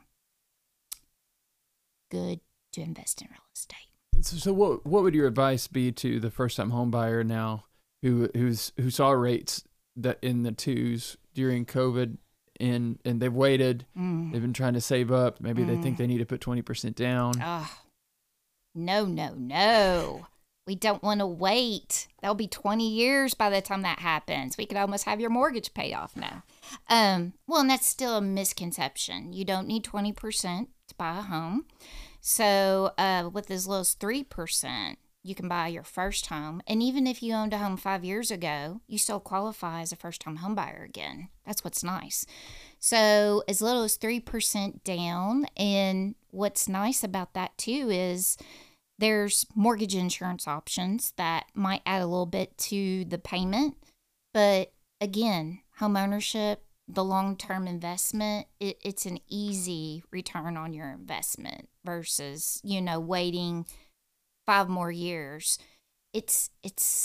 Good to invest in real estate. So, so what what would your advice be to the first time home buyer now who who's who saw rates that in the twos during COVID and and they've waited, Mm. they've been trying to save up, maybe they Mm. think they need to put twenty percent down. Oh, no, no, no. We don't want to wait. That'll be twenty years by the time that happens. We could almost have your mortgage paid off now. Um, well, and that's still a misconception. You don't need twenty percent to buy a home. So uh, with as low as three percent, you can buy your first home. And even if you owned a home five years ago, you still qualify as a first-time home buyer again. That's what's nice. So as little as three percent down. And what's nice about that, too, is there's mortgage insurance options that might add a little bit to the payment. But again, home ownership, the long-term investment, it, it's an easy return on your investment versus, you know, waiting five more years. It's it's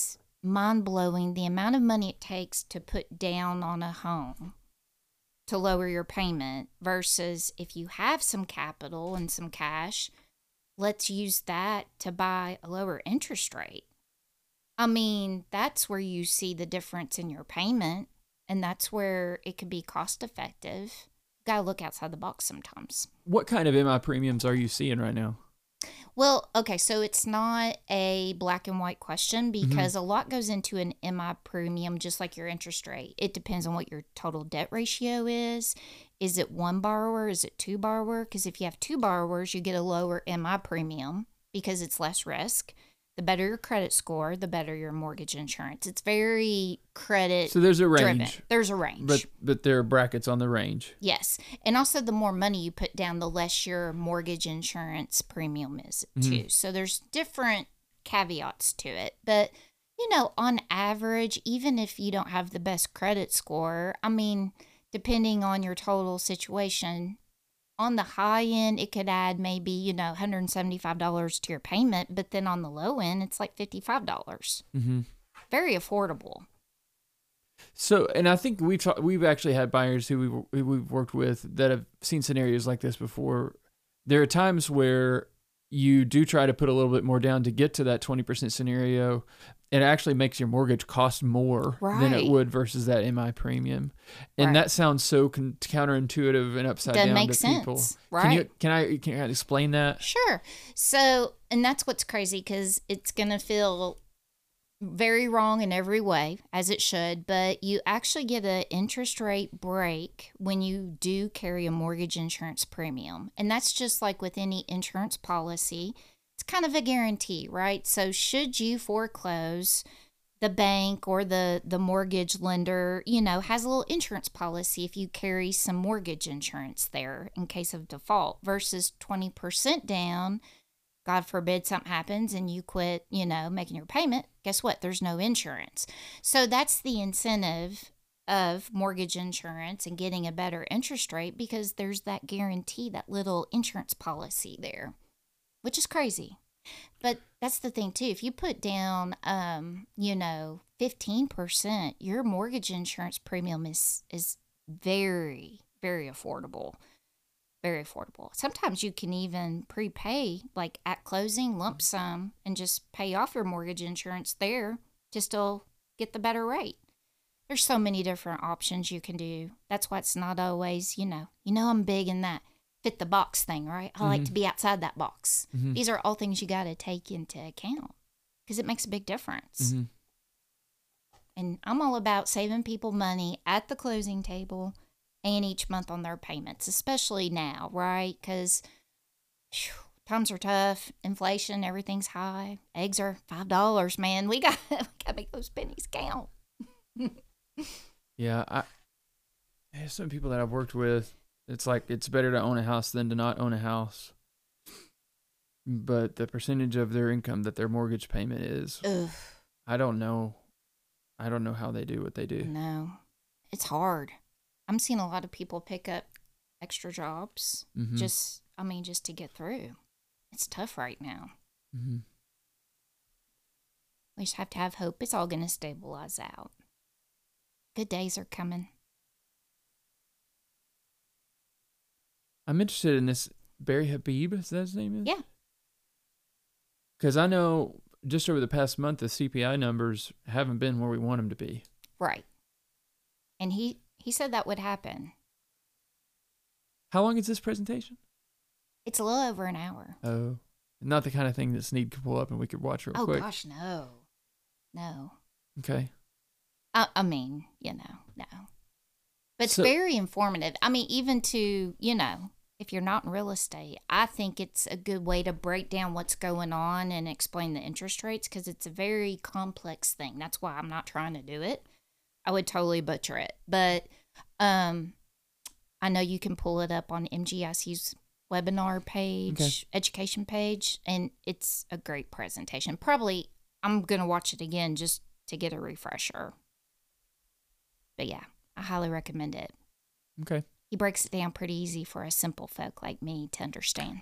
mind-blowing the amount of money it takes to put down on a home to lower your payment versus if you have some capital and some cash, let's use that to buy a lower interest rate. I mean, that's where you see the difference in your payment, and that's where it could be cost effective. You gotta look outside the box sometimes. What kind of M I premiums are you seeing right now? Well, okay, so it's not a black and white question because Mm-hmm. a lot goes into an M I premium, just like your interest rate. It depends on what your total debt ratio is. Is it one borrower? Is it two borrower? Because if you have two borrowers, you get a lower M I premium because it's less risk. The better your credit score, the better your mortgage insurance. It's very credit So there's a driven. range, There's a range. but but there are brackets on the range. Yes. And also, the more money you put down, the less your mortgage insurance premium is, Mhm. too. So there's different caveats to it. But, you know, on average, even if you don't have the best credit score, I mean, depending on your total situation, on the high end, it could add maybe, you know, one hundred seventy-five dollars to your payment. But then on the low end, it's like fifty-five dollars. Mm-hmm. Very affordable. So, and I think we've ta- we've actually had buyers who we've, who we've worked with that have seen scenarios like this before. There are times where you do try to put a little bit more down to get to that twenty percent scenario. It actually makes your mortgage cost more than it Right. would versus that M I premium. And Right. that sounds so con- counterintuitive and upside Doesn't down make to sense. people. Right. Can you can I can I explain that? Sure. So, and that's what's crazy because it's going to feel very wrong in every way, as it should, but you actually get an interest rate break when you do carry a mortgage insurance premium. And that's just like with any insurance policy. It's kind of a guarantee, right? So should you foreclose, the bank or the, the mortgage lender, you know, has a little insurance policy if you carry some mortgage insurance there in case of default versus twenty percent down. God forbid something happens and you quit, you know, making your payment. Guess what? There's no insurance. So that's the incentive of mortgage insurance and getting a better interest rate because there's that guarantee, that little insurance policy there, which is crazy. But that's the thing too. If you put down, um, you know, fifteen percent, your mortgage insurance premium is is very, very affordable. Very affordable. Sometimes you can even prepay, like at closing, lump sum, and just pay off your mortgage insurance there to still get the better rate. There's so many different options you can do. That's why it's not always, you know, you know, I'm big in that fit the box thing, right? I like Mhm. to be outside that box. Mhm. These are all things you got to take into account because it makes a big difference. Mhm. And I'm all about saving people money at the closing table and each month on their payments, especially now, right? Because times are tough, inflation, everything's high. Eggs are five dollars, man. We got we got to make those pennies count. Yeah, I there's some people that I've worked with. It's like it's better to own a house than to not own a house. But the percentage of their income that their mortgage payment is, Ugh, I don't know. I don't know how they do what they do. no, it's hard. I'm seeing a lot of people pick up extra jobs Mhm. just, I mean, just to get through. It's tough right now. Mhm. We just have to have hope. It's all going to stabilize out. Good days are coming. I'm interested in this Barry Habib. Is that his name? Is? Yeah. Because I know just over the past month, the C P I numbers haven't been where we want them to be. Right. And he, he said that would happen. How long is this presentation? It's a little over an hour. Oh, not the kind of thing that Sneed could pull up and we could watch real Oh, quick. gosh, no. No. Okay. I, I mean, you know, no. But it's So- very informative. I mean, even to, you know, if you're not in real estate, I think it's a good way to break down what's going on and explain the interest rates because it's a very complex thing. That's why I'm not trying to do it. I would totally butcher it. But um, I know you can pull it up on M G I C's webinar page, Okay. education page, and it's a great presentation. Probably I'm going to watch it again just to get a refresher. But yeah, I highly recommend it. Okay. He breaks it down pretty easy for a simple folk like me to understand.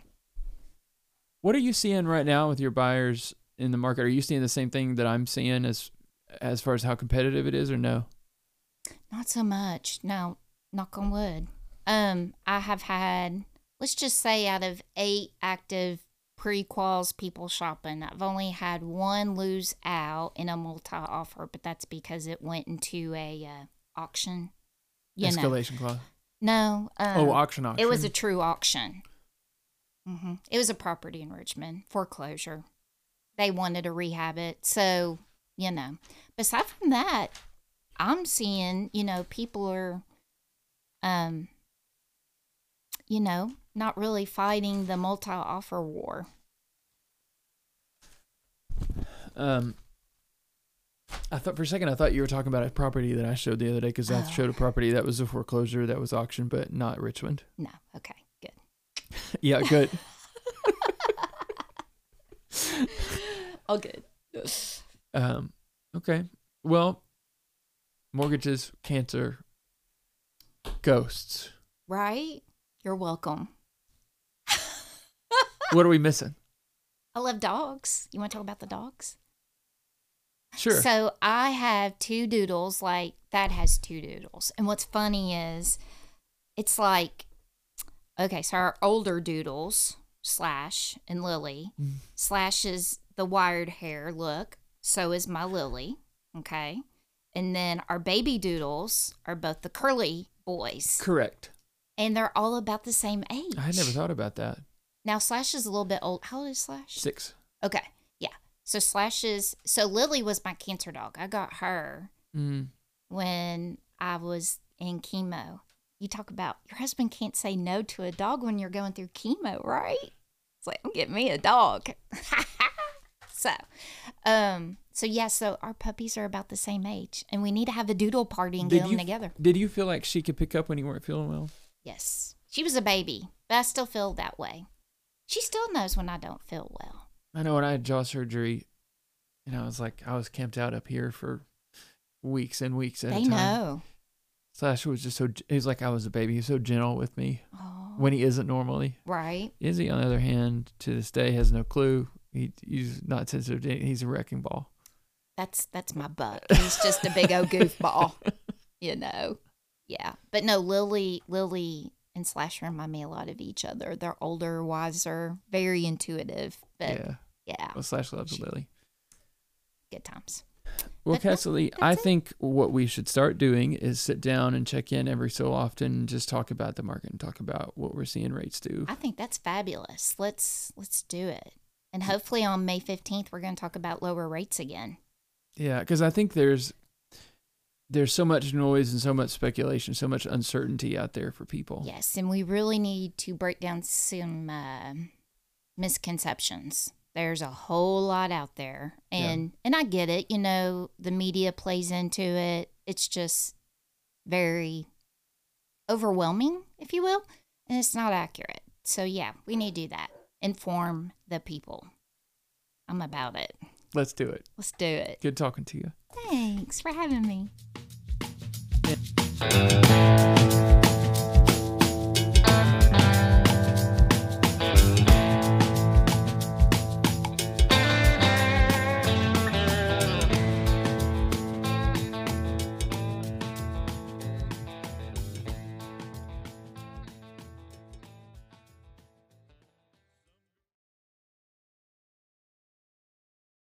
What are you seeing right now with your buyers in the market? Are you seeing the same thing that I'm seeing as as far as how competitive it is, or no? Not so much. No, knock on wood. Um, I have had, let's just say, out of eight active pre-quals people shopping, I've only had one lose out in a multi-offer, but that's because it went into a uh, auction. You Escalation know. clause. No. Um, oh, auction auction. It was a true auction. Mm-hmm. It was a property in Richmond, foreclosure. They wanted to rehab it. So, you know, aside from that, I'm seeing, you know, people are, um, you know, not really fighting the multi-offer war. Um, I thought for a second, I thought you were talking about a property that I showed the other day, because I Oh. showed a property that was a foreclosure that was auctioned, but not Richmond. No. Okay. Good. Yeah, good. All good. um, okay. Well, mortgages, cancer, ghosts. Right? You're welcome. What are we missing? I love dogs. You want to talk about the dogs? Sure. So I have two doodles, like that has two doodles. And what's funny is it's like, okay, so our older doodles, Slash and Lily, Mm. Slash is the wired hair look. So is my Lily. Okay. And then our baby doodles are both the curly boys. Correct. And they're all about the same age. I had never thought about that. Now Slash is a little bit old. How old is Slash? Six. Okay. Yeah. So Slash is, so Lily was my cancer dog. I got her Mm. when I was in chemo. You talk about your husband can't say no to a dog when you're going through chemo, right? It's like, get me a dog. so, um, so yeah, so our puppies are about the same age, and we need to have a doodle party and Did get them you- together. Did you feel like she could pick up when you weren't feeling well? Yes, she was a baby, but I still feel that way. She still knows when I don't feel well. I know when I had jaw surgery, and I was like, I was camped out up here for weeks and weeks at They a time. know. Slash was just so, he was like I was a baby. He was so gentle with me Oh, when he isn't normally. right. Izzy, on the other hand, to this day has no clue. He, he's not sensitive to anything. He's a wrecking ball. That's that's my buck. He's just a big old goofball, you know. Yeah, but no, Lily, Lily and Slash remind me a lot of each other. They're older, wiser, very intuitive. But yeah, Yeah. Well, Slash loves Lily. good times. Well, But no, Cassidy, that's I it. think what we should start doing is sit down and check in every so often and just talk about the market and talk about what we're seeing rates do. I think that's fabulous. Let's let's do it. And hopefully on May fifteenth, we're going to talk about lower rates again. Yeah, because I think there's there's so much noise and so much speculation, so much uncertainty out there for people. Yes, and we really need to break down some uh, misconceptions. There's a whole lot out there, and and I get it. You know, the media plays into it. It's just very overwhelming, if you will, and it's not accurate. So yeah, we need to do that. Inform the people. I'm about it. Let's do it. Let's do it. Good talking to you. Thanks for having me.